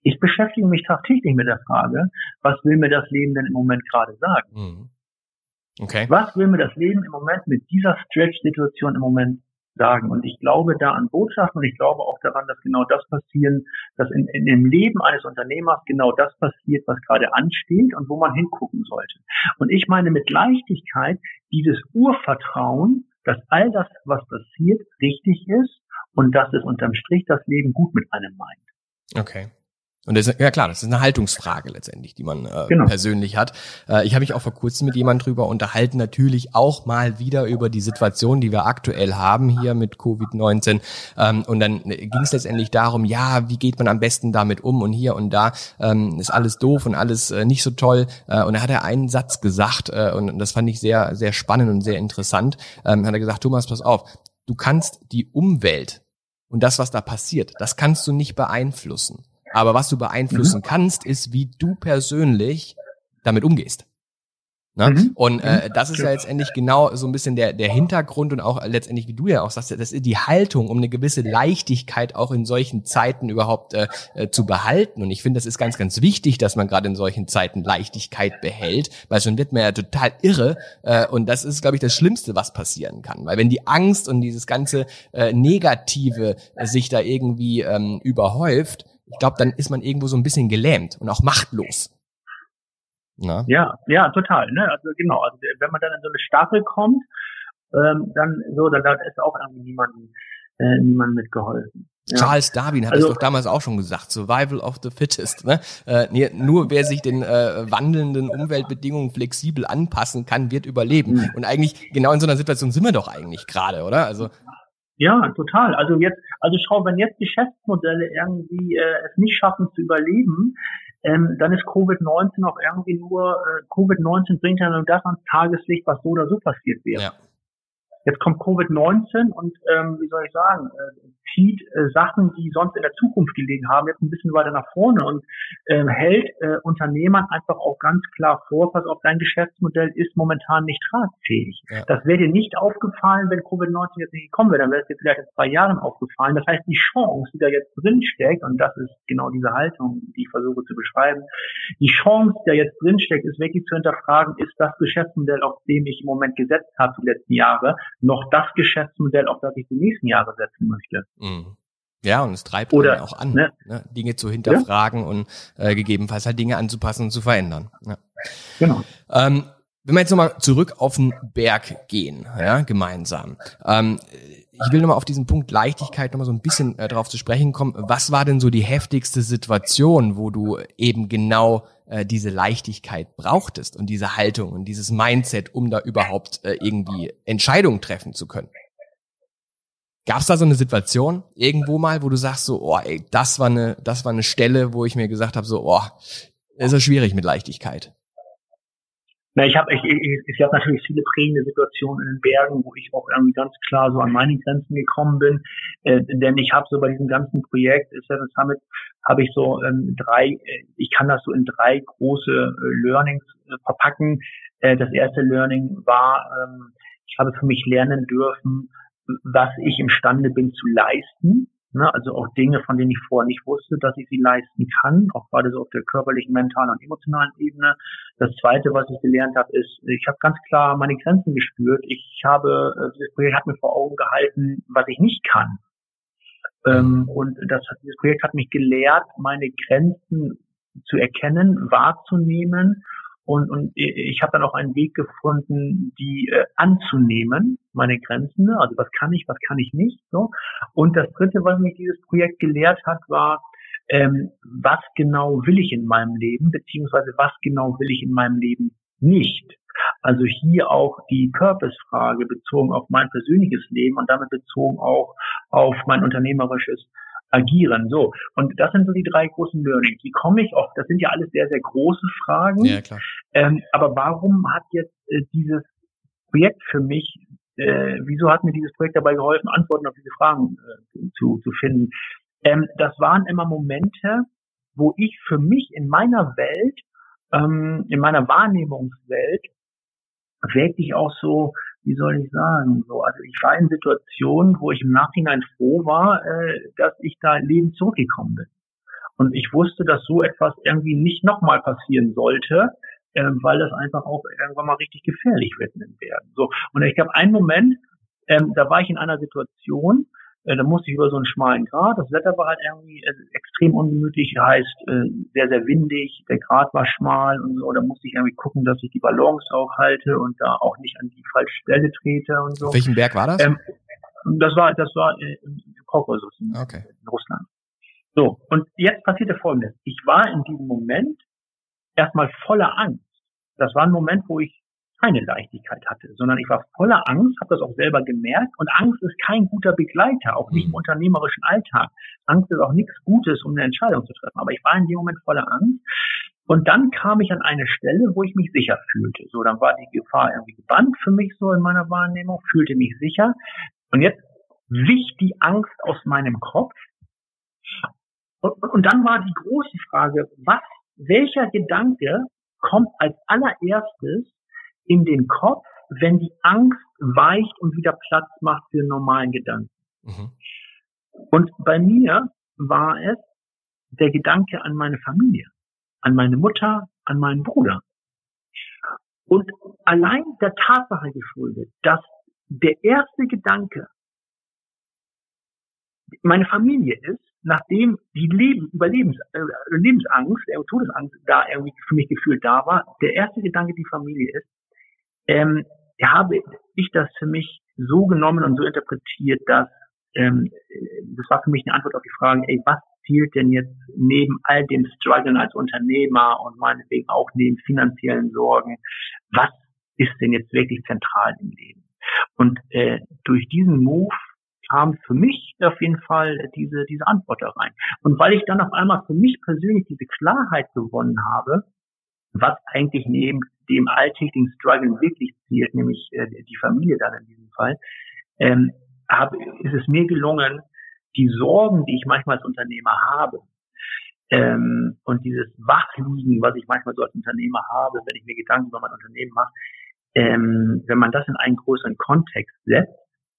Ich beschäftige mich tagtäglich mit der Frage, was will mir das Leben denn im Moment gerade sagen? Mhm. Okay. Was will mir das Leben im Moment mit dieser Stretch-Situation im Moment sagen? Und ich glaube da an Botschaften und ich glaube auch daran, dass genau das passieren, dass in dem Leben eines Unternehmers genau das passiert, was gerade ansteht und wo man hingucken sollte. Und ich meine mit Leichtigkeit dieses Urvertrauen, dass all das, was passiert, richtig ist und dass es unterm Strich das Leben gut mit einem meint. Okay. Und das ist, ja klar, das ist eine Haltungsfrage letztendlich, die man Genau. persönlich hat. Ich habe mich auch vor kurzem mit jemandem drüber unterhalten, natürlich auch mal wieder über die Situation, die wir aktuell haben hier mit Covid-19. Und dann ging es letztendlich darum, ja, wie geht man am besten damit um? Und hier und da ist alles doof und alles nicht so toll. Und da hat er einen Satz gesagt, und das fand ich sehr, sehr spannend und sehr interessant. Hat er gesagt, Thomas, pass auf, du kannst die Umwelt und das, was da passiert, das kannst du nicht beeinflussen. Aber was du beeinflussen kannst, ist, wie du persönlich damit umgehst. Ne? Und das ist ja letztendlich genau so ein bisschen der Hintergrund und auch letztendlich, wie du ja auch sagst, das ist die Haltung, um eine gewisse Leichtigkeit auch in solchen Zeiten überhaupt zu behalten. Und ich finde, das ist ganz, ganz wichtig, dass man gerade in solchen Zeiten Leichtigkeit behält, weil schon wird man ja total irre. Und das ist, glaube ich, das Schlimmste, was passieren kann. Weil wenn die Angst und dieses ganze Negative sich da irgendwie überhäuft, ich glaube, dann ist man irgendwo so ein bisschen gelähmt und auch machtlos. Na? Ja, total. Ne? Also genau, also wenn man dann in so eine Staffel kommt, dann ist auch irgendwie niemand mitgeholfen. Ja. Charles Darwin hat es doch damals auch schon gesagt, Survival of the Fittest. Ne? Nur wer sich den wandelnden Umweltbedingungen flexibel anpassen kann, wird überleben. Und eigentlich genau in so einer Situation sind wir doch eigentlich gerade, oder? Also ja, total. Also schau, wenn jetzt Geschäftsmodelle irgendwie es nicht schaffen zu überleben, dann ist Covid-19 auch irgendwie nur, Covid-19 bringt ja nur das ans Tageslicht, was so oder so passiert wäre. Ja. Jetzt kommt Covid-19 und, wie soll ich sagen, zieht Sachen, die sonst in der Zukunft gelegen haben, jetzt ein bisschen weiter nach vorne und hält Unternehmern einfach auch ganz klar vor, pass auf, dein Geschäftsmodell ist momentan nicht tragfähig. Ja. Das wäre dir nicht aufgefallen, wenn Covid-19 jetzt nicht gekommen wäre, dann wäre es dir vielleicht in 2 Jahren aufgefallen. Das heißt, die Chance, die da jetzt drin steckt, und das ist genau diese Haltung, die ich versuche zu beschreiben, die Chance, die da jetzt drin steckt, ist wirklich zu hinterfragen, ist das Geschäftsmodell, auf dem ich im Moment gesetzt habe die letzten Jahre, noch das Geschäftsmodell, auf das ich die nächsten Jahre setzen möchte. Ja, und es treibt einen auch an, ne, Dinge zu hinterfragen und gegebenenfalls halt Dinge anzupassen und zu verändern. Ja. Genau. Wenn wir jetzt nochmal zurück auf den Berg gehen, ja, gemeinsam. Ich will nochmal auf diesen Punkt Leichtigkeit nochmal so ein bisschen drauf zu sprechen kommen. Was war denn so die heftigste Situation, wo du eben genau diese Leichtigkeit brauchtest und diese Haltung und dieses Mindset, um da überhaupt irgendwie Entscheidungen treffen zu können? Gab's da so eine Situation irgendwo mal, wo du sagst so, oh, ey, das war eine Stelle, wo ich mir gesagt habe, so, oh, ist ja schwierig mit Leichtigkeit. Na, ich habe natürlich viele prägende Situationen in den Bergen, wo ich auch irgendwie ganz klar so an meine Grenzen gekommen bin, denn ich habe so bei diesem ganzen Projekt Seven Summit habe ich so ich kann das so in 3 große Learnings verpacken. Das erste Learning war, ich habe für mich lernen dürfen, was ich imstande bin zu leisten, ne? Also auch Dinge, von denen ich vorher nicht wusste, dass ich sie leisten kann, auch gerade so auf der körperlichen, mentalen und emotionalen Ebene. Das Zweite, was ich gelernt habe, ist, ich habe ganz klar meine Grenzen gespürt. Dieses Projekt hat mir vor Augen gehalten, was ich nicht kann. Und dieses Projekt hat mich gelehrt, meine Grenzen zu erkennen, wahrzunehmen. Und ich habe dann auch einen Weg gefunden, die anzunehmen, meine Grenzen, ne? Also was kann ich nicht, so. Und das Dritte, was mich dieses Projekt gelehrt hat, war, was genau will ich in meinem Leben, beziehungsweise was genau will ich in meinem Leben nicht. Also hier auch die Purpose-Frage bezogen auf mein persönliches Leben und damit bezogen auch auf mein unternehmerisches Agieren, so. Und das sind so die 3 großen Learnings. Wie komme ich auf, das sind ja alles sehr, sehr große Fragen. Ja, klar. Aber warum hat jetzt dieses Projekt für mich, wieso hat mir dieses Projekt dabei geholfen, Antworten auf diese Fragen zu finden? Das waren immer Momente, wo ich für mich in meiner Welt, in meiner Wahrnehmungswelt, wirklich auch so, wie soll ich sagen, so, also ich war in Situationen, wo ich im Nachhinein froh war, dass ich da lebend zurückgekommen bin. Und ich wusste, dass so etwas irgendwie nicht nochmal passieren sollte, weil das einfach auch irgendwann mal richtig gefährlich wird werden. So. Und ich glaube, einen Moment, da war ich in einer Situation, da musste ich über so einen schmalen Grat. Das Wetter war halt irgendwie extrem ungemütlich, heißt sehr, sehr windig. Der Grat war schmal und so. Da musste ich irgendwie gucken, dass ich die Balance auch halte und da auch nicht an die falsche Stelle trete und so. Auf welchem Berg war das? Das war im Kaukasus in Russland. So, und jetzt passierte Folgendes. Ich war in diesem Moment erstmal voller Angst. Das war ein Moment, wo ich keine Leichtigkeit hatte, sondern ich war voller Angst, habe das auch selber gemerkt. Und Angst ist kein guter Begleiter, auch nicht im unternehmerischen Alltag. Angst ist auch nichts Gutes, um eine Entscheidung zu treffen. Aber ich war in dem Moment voller Angst. Und dann kam ich an eine Stelle, wo ich mich sicher fühlte. So, dann war die Gefahr irgendwie gebannt für mich so in meiner Wahrnehmung, fühlte mich sicher. Und jetzt wich die Angst aus meinem Kopf. Und dann war die große Frage, welcher Gedanke kommt als allererstes in den Kopf, wenn die Angst weicht und wieder Platz macht für einen normalen Gedanken? Mhm. Und bei mir war es der Gedanke an meine Familie, an meine Mutter, an meinen Bruder. Und allein der Tatsache geschuldet, dass der erste Gedanke meine Familie ist, nachdem die Lebensangst, Todesangst da irgendwie für mich gefühlt da war, der erste Gedanke die Familie ist, habe ich das für mich so genommen und so interpretiert, dass das war für mich eine Antwort auf die Frage, was zählt denn jetzt neben all dem Struggeln als Unternehmer und meinetwegen auch neben finanziellen Sorgen, was ist denn jetzt wirklich zentral im Leben? Und durch diesen Move kam für mich auf jeden Fall diese Antwort da rein. Und weil ich dann auf einmal für mich persönlich diese Klarheit gewonnen habe, was eigentlich neben dem alltäglichen Struggle wirklich zählt, nämlich die Familie dann in diesem Fall, ist es mir gelungen, die Sorgen, die ich manchmal als Unternehmer habe, und dieses Wachliegen, was ich manchmal so als Unternehmer habe, wenn ich mir Gedanken über mein Unternehmen mache, wenn man das in einen größeren Kontext setzt,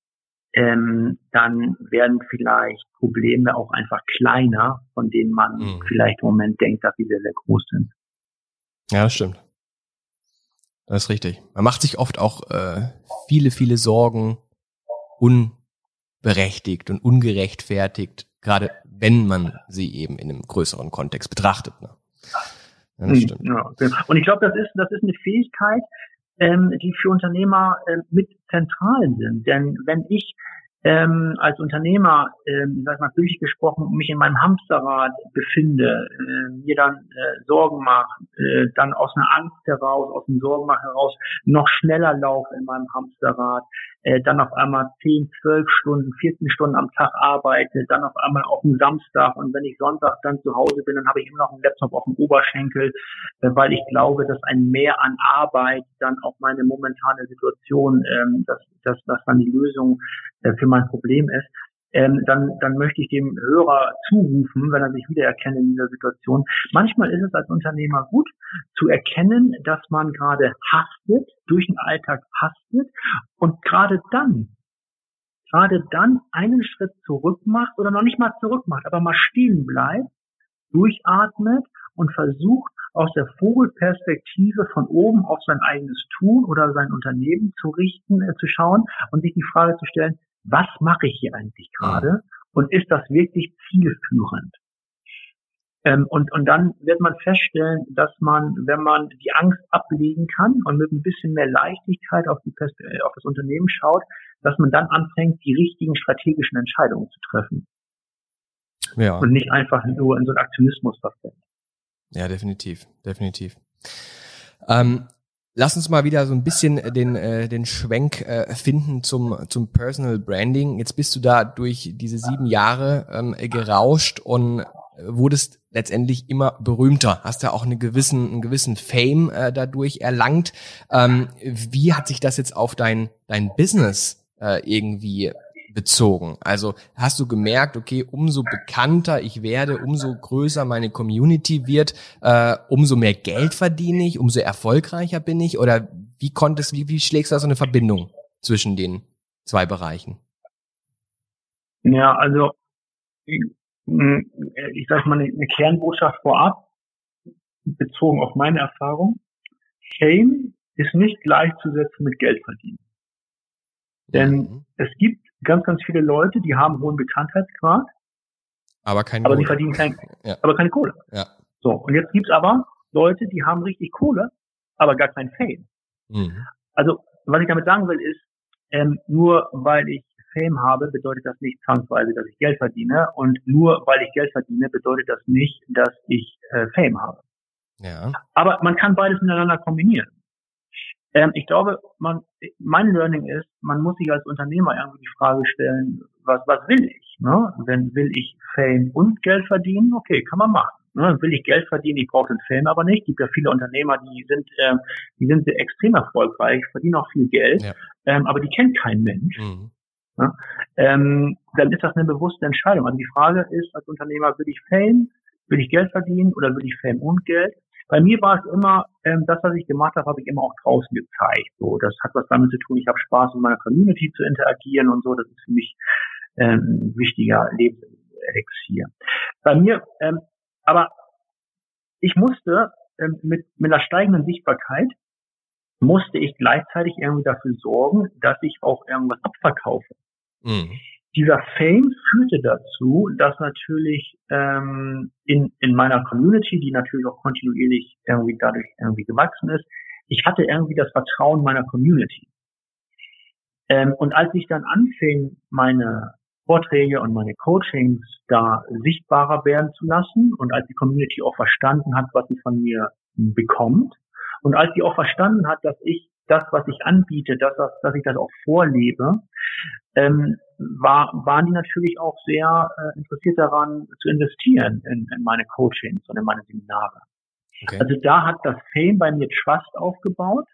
dann werden vielleicht Probleme auch einfach kleiner, von denen man vielleicht im Moment denkt, dass sie sehr, sehr groß sind. Ja, das stimmt. Das ist richtig. Man macht sich oft auch viele, viele Sorgen unberechtigt und ungerechtfertigt, gerade wenn man sie eben in einem größeren Kontext betrachtet. Ne? Ja, das stimmt. Ja, genau. Und ich glaube, das ist eine Fähigkeit, die für Unternehmer mit zentral sind. Denn wenn ich als Unternehmer, sag ich mal bildlich gesprochen, mich in meinem Hamsterrad befinde, mir dann Sorgen mache, dann aus einer Angst heraus, aus dem Sorgenmach heraus noch schneller laufe in meinem Hamsterrad, dann auf einmal 10, 12 Stunden, 14 Stunden am Tag arbeite, dann auf einmal auf dem Samstag und wenn ich Sonntag dann zu Hause bin, dann habe ich immer noch einen Laptop auf dem Oberschenkel, weil ich glaube, dass ein Mehr an Arbeit dann auch meine momentane Situation, dass dann die Lösung für mein Problem ist, dann möchte ich dem Hörer zurufen, wenn er sich wiedererkennt in dieser Situation. Manchmal ist es als Unternehmer gut zu erkennen, dass man gerade hastet, durch den Alltag hastet und gerade dann einen Schritt zurück macht oder noch nicht mal zurück macht, aber mal stehen bleibt, durchatmet und versucht aus der Vogelperspektive von oben auf sein eigenes Tun oder sein Unternehmen zu richten, zu schauen und sich die Frage zu stellen, was mache ich hier eigentlich gerade und ist das wirklich zielführend? Und dann wird man feststellen, dass man, wenn man die Angst ablegen kann und mit ein bisschen mehr Leichtigkeit auf das Unternehmen schaut, dass man dann anfängt, die richtigen strategischen Entscheidungen zu treffen. Ja. Und nicht einfach nur in so einen Aktionismus verfällt. Ja, definitiv. Lass uns mal wieder so ein bisschen den Schwenk finden zum Personal Branding. Jetzt bist du da durch diese 7 Jahre gerauscht und wurdest letztendlich immer berühmter. Hast ja auch einen gewissen Fame dadurch erlangt. Wie hat sich das jetzt auf dein Business irgendwie bezogen? Also hast du gemerkt, okay, umso bekannter ich werde, umso größer meine Community wird, umso mehr Geld verdiene ich, umso erfolgreicher bin ich? Oder wie schlägst du da so eine Verbindung zwischen den 2 Bereichen? Ja, also Ich sage mal eine Kernbotschaft vorab, bezogen auf meine Erfahrung. Fame ist nicht gleichzusetzen mit Geld verdienen. Denn es gibt ganz, ganz viele Leute, die haben hohen Bekanntheitsgrad, aber sie verdienen keine Kohle. Ja. So, und jetzt gibt's aber Leute, die haben richtig Kohle, aber gar kein Fame. Also, was ich damit sagen will, ist, nur weil ich Fame habe, bedeutet das nicht zwangsweise, dass ich Geld verdiene. Und nur weil ich Geld verdiene, bedeutet das nicht, dass ich Fame habe. Ja. Aber man kann beides miteinander kombinieren. Ich glaube, mein Learning ist, man muss sich als Unternehmer irgendwie die Frage stellen, was will ich? Ne? Will ich Fame und Geld verdienen? Okay, kann man machen. Ne? Will ich Geld verdienen? Ich brauche den Fame aber nicht. Es gibt ja viele Unternehmer, die sind extrem erfolgreich, verdienen auch viel Geld, aber die kennt kein Mensch. Ja? Dann ist das eine bewusste Entscheidung. Also die Frage ist als Unternehmer, will ich Fame, will ich Geld verdienen oder will ich Fame und Geld? Bei mir war es immer, das, was ich gemacht habe, habe ich immer auch draußen gezeigt. So, das hat was damit zu tun, ich habe Spaß, mit meiner Community zu interagieren und so. Das ist für mich ein wichtiger Lebenselixier. Bei mir, aber ich musste mit einer steigenden Sichtbarkeit musste ich gleichzeitig irgendwie dafür sorgen, dass ich auch irgendwas abverkaufe. Dieser Fame führte dazu, dass natürlich in meiner Community, die natürlich auch kontinuierlich irgendwie dadurch irgendwie gewachsen ist, ich hatte irgendwie das Vertrauen meiner Community. Und als ich dann anfing, meine Vorträge und meine Coachings da sichtbarer werden zu lassen und als die Community auch verstanden hat, was sie von mir bekommt und als sie auch verstanden hat, dass ich das, was ich anbiete, dass ich das auch vorlebe, waren die natürlich auch sehr interessiert daran zu investieren in meine Coachings und in meine Seminare. Okay. Also da hat das Fame bei mir Trust aufgebaut,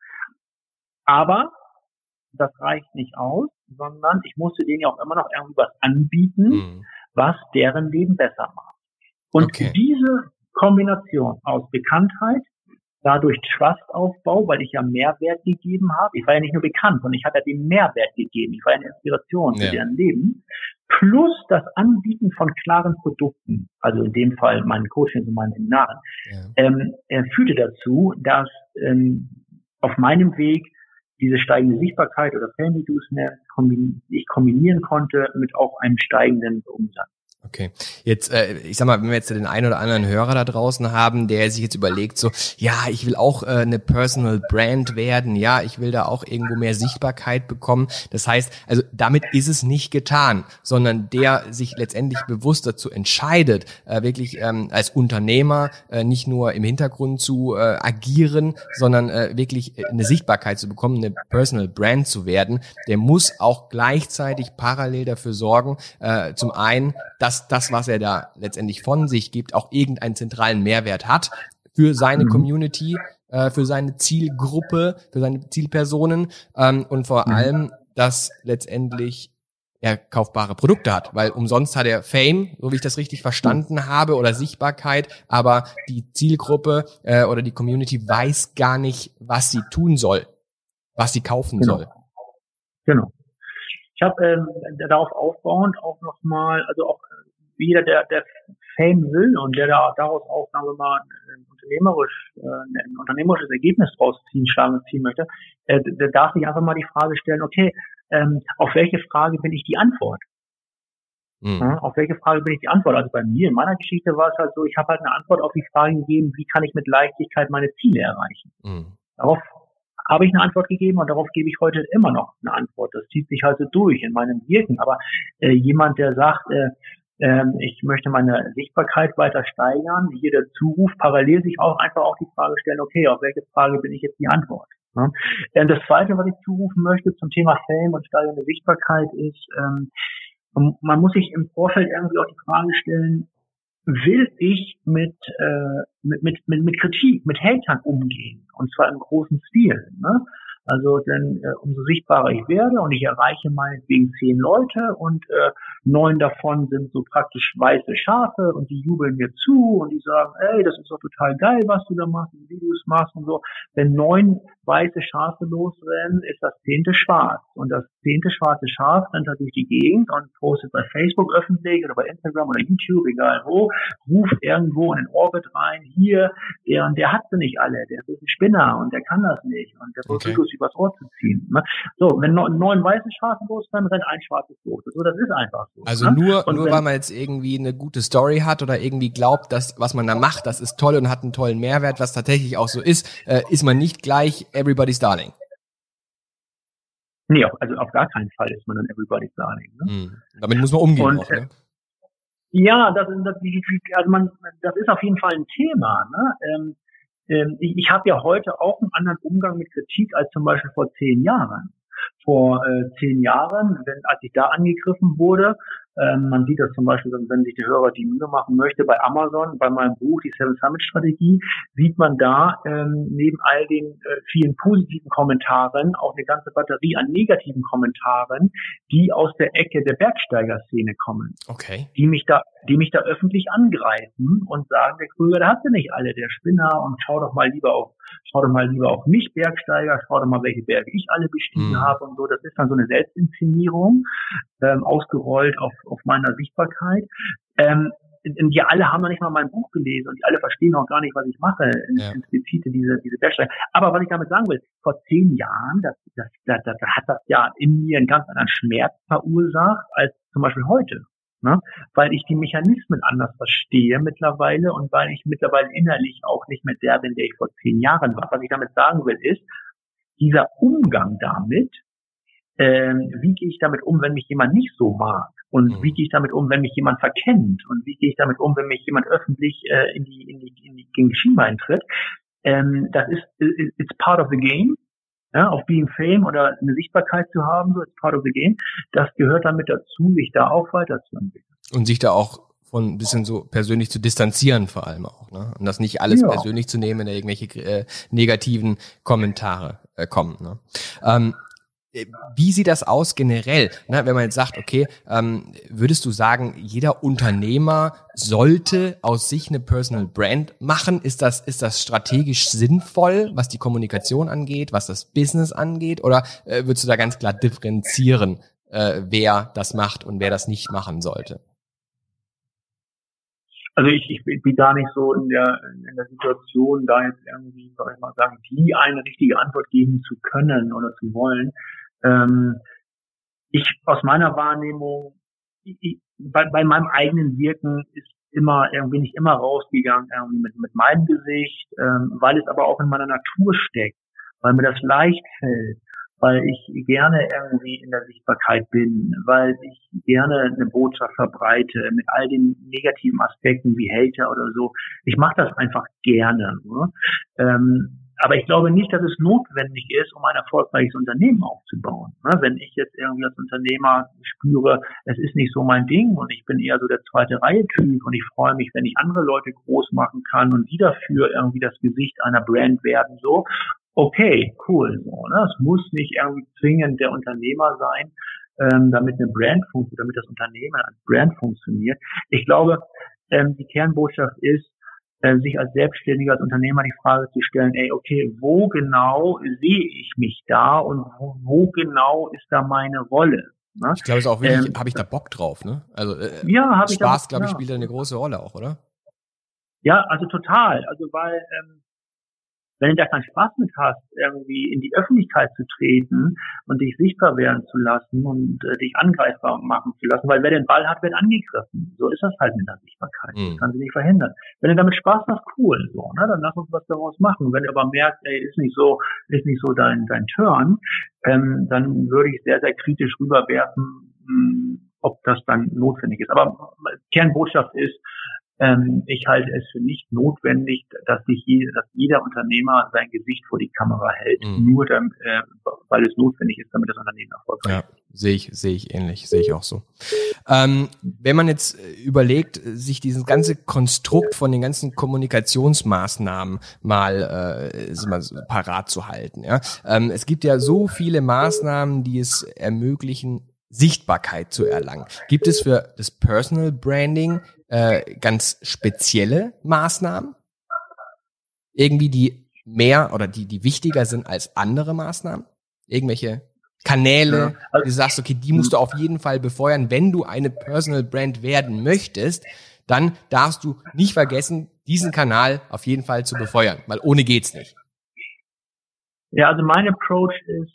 aber das reicht nicht aus, sondern ich musste denen ja auch immer noch irgendwie was anbieten, was deren Leben besser macht. Und diese Kombination aus Bekanntheit, dadurch Trust-Aufbau, weil ich ja Mehrwert gegeben habe. Ich war ja nicht nur bekannt, sondern ich habe ja den Mehrwert gegeben. Ich war eine Inspiration für deren Leben. Plus das Anbieten von klaren Produkten, also in dem Fall meinen Coachings und meinen Seminaren, führte dazu, dass auf meinem Weg diese steigende Sichtbarkeit oder Fame, wie du es nennst, ich kombinieren konnte mit auch einem steigenden Umsatz. Okay, jetzt, ich sag mal, wenn wir jetzt den einen oder anderen Hörer da draußen haben, der sich jetzt überlegt so, ja, ich will auch eine Personal Brand werden, ja, ich will da auch irgendwo mehr Sichtbarkeit bekommen. Das heißt, also damit ist es nicht getan, sondern der sich letztendlich bewusst dazu entscheidet, wirklich als Unternehmer nicht nur im Hintergrund zu agieren, sondern wirklich eine Sichtbarkeit zu bekommen, eine Personal Brand zu werden, der muss auch gleichzeitig parallel dafür sorgen, zum einen, dass das, was er da letztendlich von sich gibt, auch irgendeinen zentralen Mehrwert hat für seine Community, für seine Zielgruppe, für seine Zielpersonen und vor allem, dass letztendlich er kaufbare Produkte hat, weil umsonst hat er Fame, so wie ich das richtig verstanden habe, oder Sichtbarkeit, aber die Zielgruppe oder die Community weiß gar nicht, was sie tun soll, was sie kaufen soll. Genau. Ich habe darauf aufbauend auch nochmal, also auch jeder, der Fame will und der daraus auch, sagen wir mal, ein unternehmerisches Ergebnis draus ziehen möchte, der darf sich einfach mal die Frage stellen, okay, auf welche Frage bin ich die Antwort? Ja, auf welche Frage bin ich die Antwort? Also bei mir, in meiner Geschichte war es halt so, ich habe halt eine Antwort auf die Frage gegeben, wie kann ich mit Leichtigkeit meine Ziele erreichen? Darauf habe ich eine Antwort gegeben und darauf gebe ich heute immer noch eine Antwort. Das zieht sich halt so durch in meinem Wirken. Aber jemand, der sagt, ich möchte meine Sichtbarkeit weiter steigern, hier der Zuruf, parallel sich auch einfach auch die Frage stellen, okay, auf welche Frage bin ich jetzt die Antwort? Ja? Das Zweite, was ich zurufen möchte zum Thema Fame und steigende Sichtbarkeit ist, man muss sich im Vorfeld irgendwie auch die Frage stellen, will ich mit Kritik, mit Hatern umgehen? Und zwar im großen Stil, ne? Also denn umso sichtbarer ich werde und ich erreiche meinetwegen 10 Leute und 9 davon sind so praktisch weiße Schafe und die jubeln mir zu und die sagen, ey, das ist doch total geil, was du da machst, wie du es machst und so. Wenn 9 weiße Schafe losrennen, ist das 10. Schwarz. Und das 10. schwarze Schaf rennt da durch die Gegend und postet bei Facebook öffentlich oder bei Instagram oder YouTube, egal wo, ruft irgendwo in den Orbit rein, hier, der hat sie nicht alle, der ist ein Spinner und der kann das nicht und der versucht es übers Ohr zu ziehen. Ne? So, wenn 9 weiße Schafe losrennen, rennt ein schwarzes los. So, das ist einfach so. Also nur weil man jetzt irgendwie eine gute Story hat oder irgendwie glaubt, dass was man da macht, das ist toll und hat einen tollen Mehrwert, was tatsächlich auch so ist, ist man nicht gleich everybody's darling. Nee, also auf gar keinen Fall ist man dann everybody's darling. Ne? Damit muss man umgehen und, auch, ne? Ja, das ist auf jeden Fall ein Thema. Ne? Ich habe ja heute auch einen anderen Umgang mit Kritik als zum Beispiel vor 10 Jahren. Vor 10 Jahren, als ich da angegriffen wurde, man sieht das zum Beispiel, wenn sich der Hörer die Mühe machen möchte, bei Amazon, bei meinem Buch, die Seven Summit Strategie, sieht man da neben all den vielen positiven Kommentaren auch eine ganze Batterie an negativen Kommentaren, die aus der Ecke der Bergsteigerszene kommen. Okay. Die mich da öffentlich angreifen und sagen, der Krüger, der hat sie nicht alle, der Spinner, und schau doch mal lieber auf mich Bergsteiger, schau doch mal, welche Berge ich alle bestiegen habe und so. Das ist dann so eine Selbstinszenierung, ausgerollt auf meiner Sichtbarkeit. Die alle haben noch nicht mal mein Buch gelesen und die alle verstehen auch gar nicht, was ich mache, explizite diese Bergsteiger. Aber was ich damit sagen will, vor 10 Jahren, da hat das ja in mir einen ganz anderen Schmerz verursacht als zum Beispiel heute. Ne? Weil ich die Mechanismen anders verstehe mittlerweile und weil ich mittlerweile innerlich auch nicht mehr der bin, der ich vor 10 Jahren war. Was ich damit sagen will, ist, dieser Umgang damit, wie gehe ich damit um, wenn mich jemand nicht so mag? Und wie gehe ich damit um, wenn mich jemand verkennt? Und wie gehe ich damit um, wenn mich jemand öffentlich gegen die Schienbein tritt? Das ist, it's part of the game. Ja, auf Being Fame oder eine Sichtbarkeit zu haben, so als part of the game, das gehört damit dazu, sich da auch weiterzuentwickeln. Und sich da auch von ein bisschen so persönlich zu distanzieren vor allem auch, ne? Und das nicht alles persönlich zu nehmen, wenn da irgendwelche negativen Kommentare kommen, ne? Wie sieht das aus generell, ne, wenn man jetzt sagt, okay, würdest du sagen, jeder Unternehmer sollte aus sich eine Personal Brand machen? Ist das strategisch sinnvoll, was die Kommunikation angeht, was das Business angeht? Oder würdest du da ganz klar differenzieren, wer das macht und wer das nicht machen sollte? Also ich bin gar nicht so in der Situation, da jetzt irgendwie, soll ich mal sagen, die eine richtige Antwort geben zu können oder zu wollen. Aus meiner Wahrnehmung, bei meinem eigenen Wirken bin ich immer rausgegangen irgendwie mit meinem Gesicht, weil es aber auch in meiner Natur steckt, weil mir das leicht fällt, weil ich gerne irgendwie in der Sichtbarkeit bin, weil ich gerne eine Botschaft verbreite mit all den negativen Aspekten wie Hater oder so. Ich mache das einfach gerne. Ne? Aber ich glaube nicht, dass es notwendig ist, um ein erfolgreiches Unternehmen aufzubauen. Ne? Wenn ich jetzt irgendwie als Unternehmer spüre, es ist nicht so mein Ding und ich bin eher so der Zweite-Reihe-Typ und ich freue mich, wenn ich andere Leute groß machen kann und die dafür irgendwie das Gesicht einer Brand werden, so. Okay, cool. So, ne? Es muss nicht irgendwie zwingend der Unternehmer sein, damit eine Brand funktioniert, damit das Unternehmen als Brand funktioniert. Ich glaube, die Kernbotschaft ist, sich als Selbstständiger, als Unternehmer die Frage zu stellen, okay, wo genau sehe ich mich da und wo genau ist da meine Rolle? Ne? Ich glaube, es ist auch wirklich, habe ich da Bock drauf, ne? Also Spaß, glaube ich, spielt da eine große Rolle auch, oder? Ja, also total. Also weil wenn du da keinen Spaß mit hast, irgendwie in die Öffentlichkeit zu treten und dich sichtbar werden zu lassen und dich angreifbar machen zu lassen, weil wer den Ball hat, wird angegriffen. So ist das halt mit der Sichtbarkeit. Das kann sie nicht verhindern. Wenn du damit Spaß hast, cool, so, ne, dann lass uns was daraus machen. Wenn du aber merkst, ist nicht so dein Turn, dann würde ich sehr, sehr kritisch rüberwerfen, ob das dann notwendig ist. Aber Kernbotschaft ist, ich halte es für nicht notwendig, dass jeder Unternehmer sein Gesicht vor die Kamera hält, nur weil es notwendig ist, damit das Unternehmen erfolgreich ist. Ja, sehe ich ähnlich, sehe ich auch so. Wenn man jetzt überlegt, sich dieses ganze Konstrukt von den ganzen Kommunikationsmaßnahmen mal parat zu halten. Ja? Es gibt ja so viele Maßnahmen, die es ermöglichen, Sichtbarkeit zu erlangen. Gibt es für das Personal Branding ganz spezielle Maßnahmen? Irgendwie, die mehr oder die wichtiger sind als andere Maßnahmen? Irgendwelche Kanäle, wo du sagst, okay, die musst du auf jeden Fall befeuern, wenn du eine Personal Brand werden möchtest, dann darfst du nicht vergessen, diesen Kanal auf jeden Fall zu befeuern, weil ohne geht's nicht. Ja, also mein Approach ist,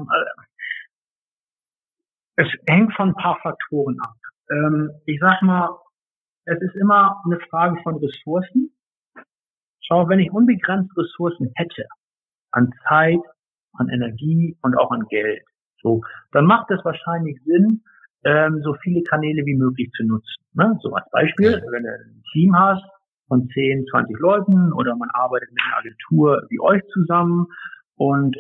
es hängt von ein paar Faktoren ab. Ich sag mal, es ist immer eine Frage von Ressourcen. Schau, wenn ich unbegrenzt Ressourcen hätte, an Zeit, an Energie und auch an Geld, so, dann macht es wahrscheinlich Sinn, so viele Kanäle wie möglich zu nutzen. Ne? So als Beispiel, wenn du ein Team hast von 10, 20 Leuten oder man arbeitet mit einer Agentur wie euch zusammen und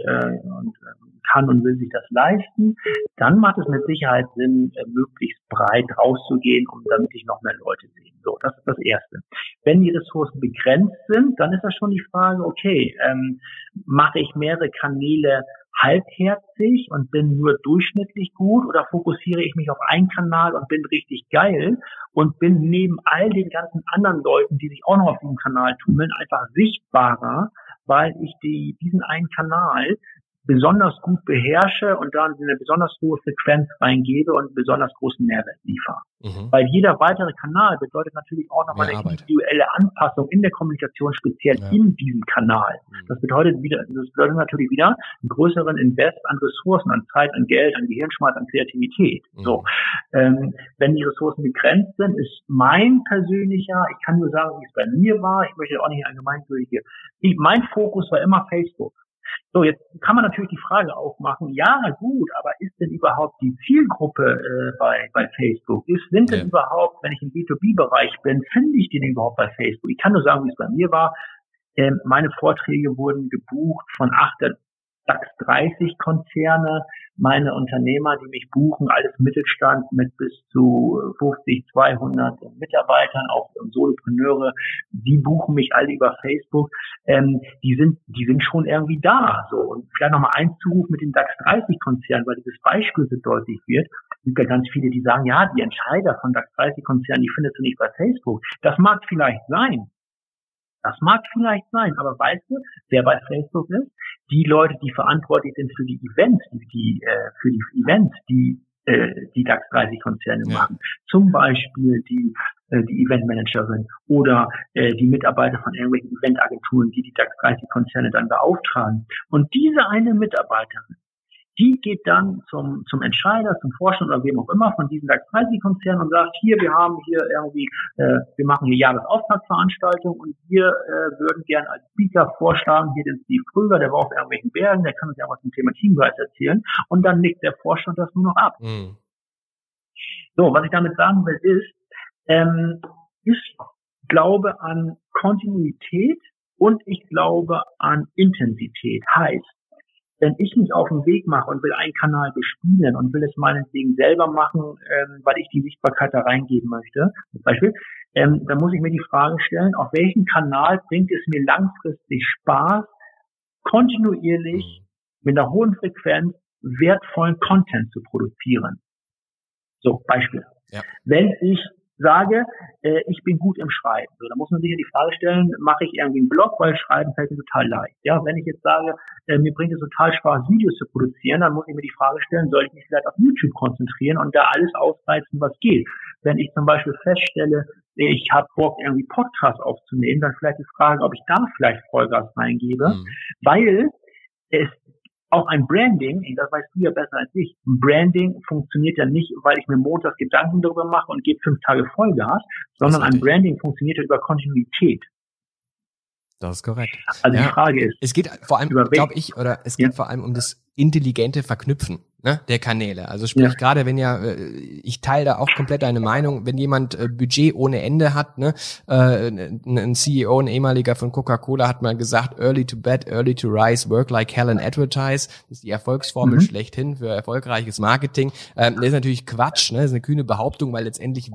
kann und will sich das leisten, dann macht es mit Sicherheit Sinn, möglichst breit rauszugehen, damit sich noch mehr Leute sehen. So, das ist das Erste. Wenn die Ressourcen begrenzt sind, dann ist das schon die Frage, okay, mache ich mehrere Kanäle halbherzig und bin nur durchschnittlich gut oder fokussiere ich mich auf einen Kanal und bin richtig geil und bin neben all den ganzen anderen Leuten, die sich auch noch auf diesem Kanal tummeln, einfach sichtbarer, weil ich diesen einen Kanal besonders gut beherrsche und dann eine besonders hohe Frequenz reingebe und einen besonders großen Mehrwert liefere. Weil jeder weitere Kanal bedeutet natürlich auch nochmal eine individuelle Anpassung in der Kommunikation, speziell in diesem Kanal. Das bedeutet natürlich wieder einen größeren Invest an Ressourcen, an Zeit, an Geld, an Gehirnschmalz, an Kreativität. So, wenn die Ressourcen begrenzt sind, ist mein persönlicher, ich kann nur sagen, wie es bei mir war, ich möchte auch nicht allgemeingültig, mein Fokus war immer Facebook. So, jetzt kann man natürlich die Frage aufmachen, ja gut, aber ist denn überhaupt die Zielgruppe bei Facebook? Sind denn überhaupt, wenn ich im B2B-Bereich bin, finde ich den überhaupt bei Facebook? Ich kann nur sagen, wie es bei mir war. Meine Vorträge wurden gebucht von 8 DAX 30 Konzerne, meine Unternehmer, die mich buchen, alles Mittelstand mit bis zu 50, 200 Mitarbeitern, auch Solopreneure, die buchen mich alle über Facebook, die sind schon irgendwie da, so. Und vielleicht nochmal ein Zuruf mit den DAX 30 Konzernen, weil dieses Beispiel so deutlich wird. Es gibt ja ganz viele, die sagen, ja, die Entscheider von DAX 30 Konzernen, die findest du nicht bei Facebook. Das mag vielleicht sein. Aber weißt du, wer bei Facebook ist? Die Leute, die verantwortlich sind für die Events, die DAX 30 Konzerne machen. Zum Beispiel die Eventmanagerin oder die Mitarbeiter von irgendwelchen Eventagenturen, die DAX 30 Konzerne dann beauftragen. Und diese eine Mitarbeiterin, die geht dann zum Entscheider, zum Vorstand oder wem auch immer von diesen DAX 30 Konzernen und sagt, wir machen hier Jahresauftragsveranstaltungen und wir würden gerne als Speaker vorschlagen, hier den Steve Krüger, der war auf irgendwelchen Bergen, der kann uns ja was zum Thema Teamgeist erzählen und dann nickt der Vorstand das nur noch ab. So, was ich damit sagen will ist, ich glaube an Kontinuität und ich glaube an Intensität. Heißt, wenn ich mich auf den Weg mache und will einen Kanal bespielen und will es meinetwegen selber machen, weil ich die Sichtbarkeit da reingeben möchte, zum Beispiel, dann muss ich mir die Frage stellen, auf welchem Kanal bringt es mir langfristig Spaß, kontinuierlich mit einer hohen Frequenz wertvollen Content zu produzieren. So, Beispiel. Ja. Wenn ich sage, ich bin gut im Schreiben. So, da muss man sich ja die Frage stellen, mache ich irgendwie einen Blog, weil Schreiben fällt mir total leicht. Ja, wenn ich jetzt sage, mir bringt es total Spaß, Videos zu produzieren, dann muss ich mir die Frage stellen, soll ich mich vielleicht auf YouTube konzentrieren und da alles ausreizen, was geht. Wenn ich zum Beispiel feststelle, ich habe Bock, irgendwie Podcasts aufzunehmen, dann vielleicht die Frage, ob ich da vielleicht Vollgas reingebe, weil es auch ein Branding, das weißt du ja besser als ich, ein Branding funktioniert ja nicht, weil ich mir montags Gedanken darüber mache und gebe 5 Tage Vollgas, sondern ein Branding funktioniert ja über Kontinuität. Das ist korrekt. Also die Frage ist, es geht vor allem, glaube ich, es geht vor allem um das intelligente Verknüpfen, ne, der Kanäle. Also sprich, gerade wenn ich teile da auch komplett deine Meinung, wenn jemand Budget ohne Ende hat, ne, ein CEO, ein ehemaliger von Coca-Cola hat mal gesagt, early to bed, early to rise, work like hell and advertise. Das ist die Erfolgsformel schlechthin für erfolgreiches Marketing. Das ist natürlich Quatsch, ne, das ist eine kühne Behauptung, weil letztendlich wer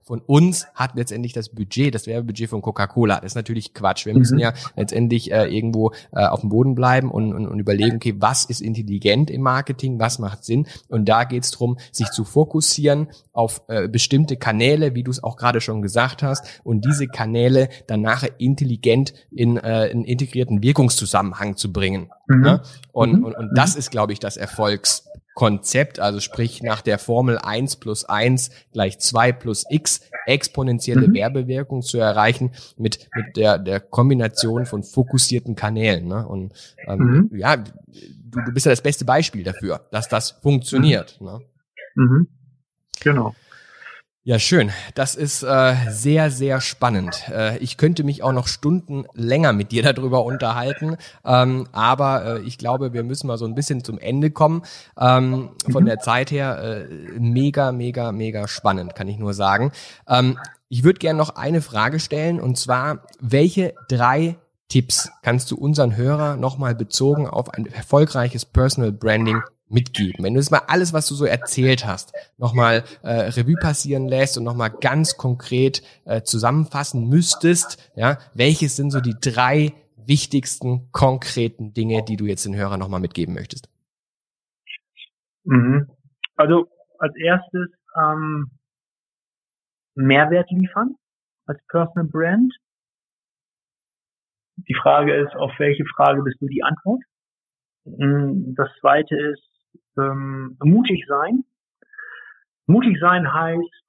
von uns hat letztendlich das Werbebudget von Coca-Cola. Das ist natürlich Quatsch. Wir müssen ja letztendlich irgendwo auf dem Boden bleiben und überlegen, okay, was ist intelligent im Marketing, was macht Sinn? Und da geht es darum, sich zu fokussieren auf bestimmte Kanäle, wie du es auch gerade schon gesagt hast, und diese Kanäle dann nachher intelligent in einen integrierten Wirkungszusammenhang zu bringen. Ne? Und das ist, glaube ich, das Erfolgskonzept, also sprich nach der Formel 1 plus 1 gleich 2 plus x exponentielle Werbewirkung zu erreichen mit der Kombination von fokussierten Kanälen. Ne? Und ja, du bist ja das beste Beispiel dafür, dass das funktioniert. Ne? Genau. Ja, schön. Das ist sehr, sehr spannend. Ich könnte mich auch noch Stunden länger mit dir darüber unterhalten, aber ich glaube, wir müssen mal so ein bisschen zum Ende kommen. Von der Zeit her mega, mega, mega spannend, kann ich nur sagen. Ich würde gerne noch eine Frage stellen, und zwar, welche 3 Tipps kannst du unseren Hörer nochmal bezogen auf ein erfolgreiches Personal Branding mitgeben? Wenn du das mal alles, was du so erzählt hast, nochmal Revue passieren lässt und nochmal ganz konkret zusammenfassen müsstest, ja, welches sind so die 3 wichtigsten konkreten Dinge, die du jetzt den Hörern nochmal mitgeben möchtest? Also als erstes Mehrwert liefern als Personal Brand. Die Frage ist, auf welche Frage bist du die Antwort? Das zweite ist mutig sein. Mutig sein heißt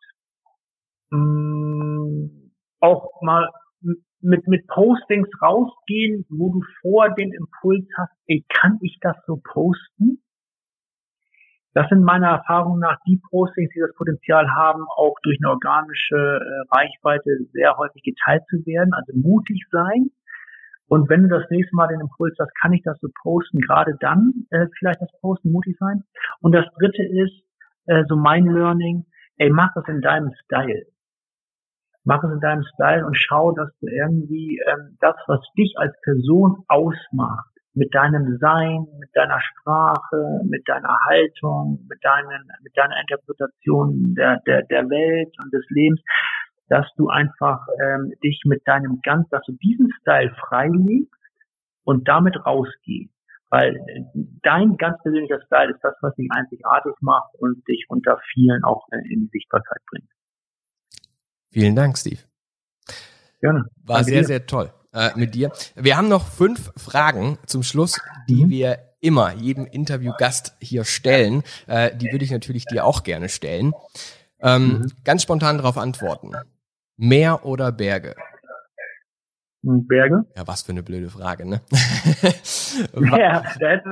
auch mal mit Postings rausgehen, wo du vor den Impuls hast, kann ich das so posten? Das sind meiner Erfahrung nach die Postings, die das Potenzial haben, auch durch eine organische Reichweite sehr häufig geteilt zu werden. Also mutig sein. Und wenn du das nächste Mal den Impuls hast, kann ich das so posten, gerade dann vielleicht das Posten, mutig sein. Und das dritte ist, so mein Learning, mach es in deinem Style. Mach es in deinem Style und schau, dass du irgendwie das, was dich als Person ausmacht, mit deinem Sein, mit deiner Sprache, mit deiner Haltung, mit deiner Interpretation der Welt und des Lebens, dass du einfach dich mit dass du diesen Style freilegst und damit rausgehst. Weil dein ganz persönlicher Style ist das, was dich einzigartig macht und dich unter vielen auch in die Sichtbarkeit bringt. Vielen Dank, Steve. Gerne. War Danke sehr, dir. sehr toll mit dir. Wir haben noch 5 Fragen zum Schluss, die wir immer jedem Interviewgast hier stellen. Die würde ich natürlich dir auch gerne stellen. Ganz spontan darauf antworten. Meer oder Berge? Berge? Ja, was für eine blöde Frage, ne? Ja,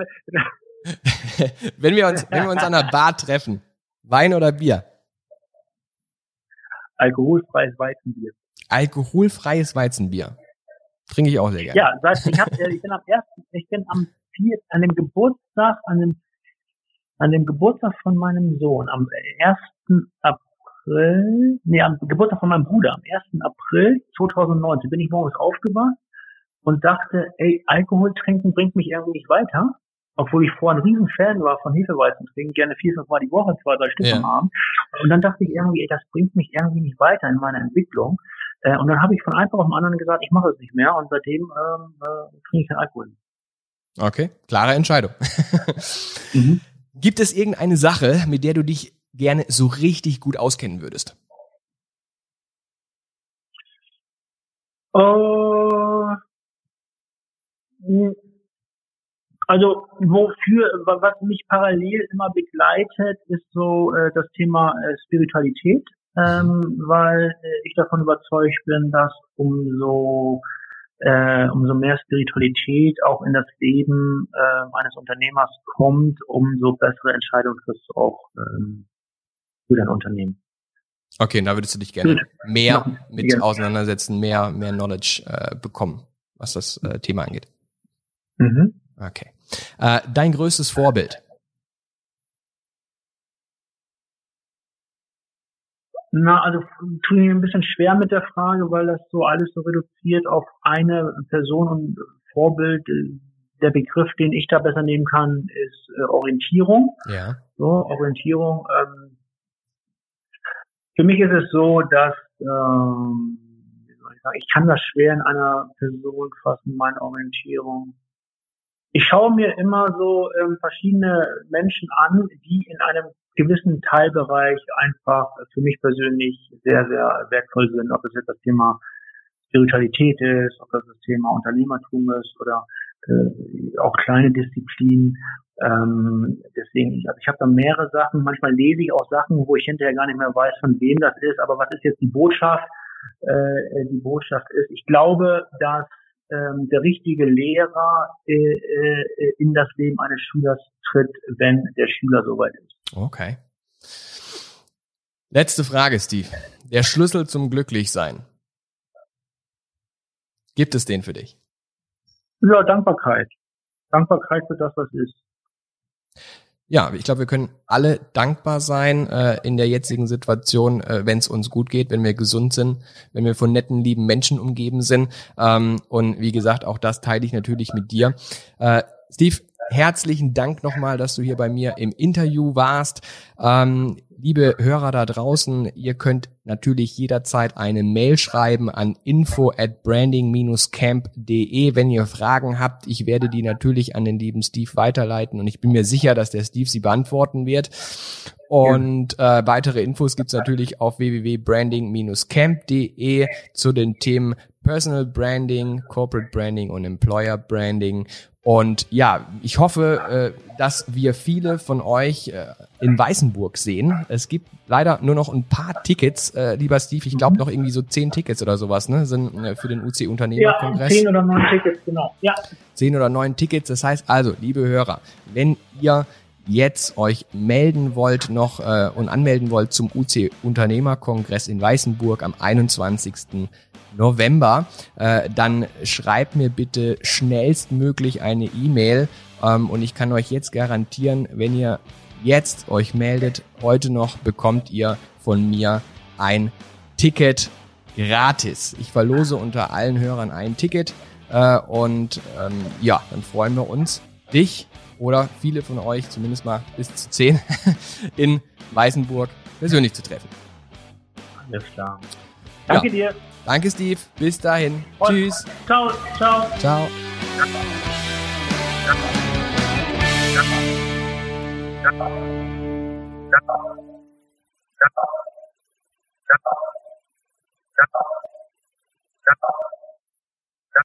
wenn wir uns an einer Bar treffen, Wein oder Bier? Alkoholfreies Weizenbier. Alkoholfreies Weizenbier. Trinke ich auch sehr gerne. Ja, das heißt, ich bin an dem Geburtstag von meinem Sohn, am Geburtstag von meinem Bruder, am 1. April 2019, bin ich morgens aufgewacht und dachte, Alkohol trinken bringt mich irgendwie nicht weiter. Obwohl ich vorher ein Riesenfan war von Hefeweizen trinken, gerne 4-5 Mal die Woche, 2-3 Stück am Abend. Und dann dachte ich irgendwie, das bringt mich irgendwie nicht weiter in meiner Entwicklung. Und dann habe ich von einem auf den anderen gesagt, ich mache es nicht mehr. Und seitdem trinke ich keinen Alkohol. Okay, klare Entscheidung. Gibt es irgendeine Sache, mit der du dich gerne so richtig gut auskennen würdest? Also was mich parallel immer begleitet, ist so das Thema Spiritualität, weil ich davon überzeugt bin, dass umso mehr Spiritualität auch in das Leben eines Unternehmers kommt, umso bessere Entscheidungen triffst du auch für dein Unternehmen. Okay, und da würdest du dich gerne mehr mit auseinandersetzen, mehr Knowledge bekommen, was das Thema angeht. Okay. Dein größtes Vorbild? Also tue ich mir ein bisschen schwer mit der Frage, weil das so alles so reduziert auf eine Person und Vorbild. Der Begriff, den ich da besser nehmen kann, ist Orientierung. Ja. So, Orientierung. Für mich ist es so, dass wie soll ich sagen, ich kann das schwer in einer Person fassen, meine Orientierung. Ich schaue mir immer so verschiedene Menschen an, die in einem gewissen Teilbereich einfach für mich persönlich sehr, sehr wertvoll sind. Ob es jetzt das Thema Spiritualität ist, ob das Thema Unternehmertum ist oder auch kleine Disziplinen. Deswegen, ich habe da mehrere Sachen. Manchmal lese ich auch Sachen, wo ich hinterher gar nicht mehr weiß, von wem das ist. Aber was ist jetzt die Botschaft? Die Botschaft ist, ich glaube, dass der richtige Lehrer in das Leben eines Schülers tritt, wenn der Schüler soweit ist. Okay. Letzte Frage, Steve. Der Schlüssel zum Glücklichsein. Gibt es den für dich? Ja, Dankbarkeit. Dankbarkeit für das, was ist. Ja, ich glaube, wir können alle dankbar sein in der jetzigen Situation, wenn es uns gut geht, wenn wir gesund sind, wenn wir von netten, lieben Menschen umgeben sind. Und wie gesagt, auch das teile ich natürlich mit dir. Steve, herzlichen Dank nochmal, dass du hier bei mir im Interview warst. Liebe Hörer da draußen, ihr könnt natürlich jederzeit eine Mail schreiben an info@branding-camp.de, wenn ihr Fragen habt. Ich werde die natürlich an den lieben Steve weiterleiten und ich bin mir sicher, dass der Steve sie beantworten wird. Und weitere Infos gibt's natürlich auf www.branding-camp.de zu den Themen Personal Branding, Corporate Branding und Employer Branding. Und ja, ich hoffe, dass wir viele von euch in Weißenburg sehen. Es gibt leider nur noch ein paar Tickets, lieber Steve. Ich glaube noch irgendwie so 10 Tickets oder sowas, ne, sind für den UC Unternehmerkongress. Ja, 10 oder 9 Tickets, genau. Ja. 10 oder 9 Tickets. Das heißt also, liebe Hörer, wenn ihr jetzt euch melden wollt noch und anmelden wollt zum UC Unternehmerkongress in Weißenburg am 21. November, dann schreibt mir bitte schnellstmöglich eine E-Mail und ich kann euch jetzt garantieren, wenn ihr jetzt euch meldet, heute noch bekommt ihr von mir ein Ticket gratis. Ich verlose unter allen Hörern ein Ticket und ja, dann freuen wir uns, dich oder viele von euch, zumindest mal bis zu 10, in Weißenburg persönlich zu treffen. Alles klar. Danke dir. Danke, Steve. Bis dahin. Und tschüss. Ciao, ciao. Ciao. Ciao.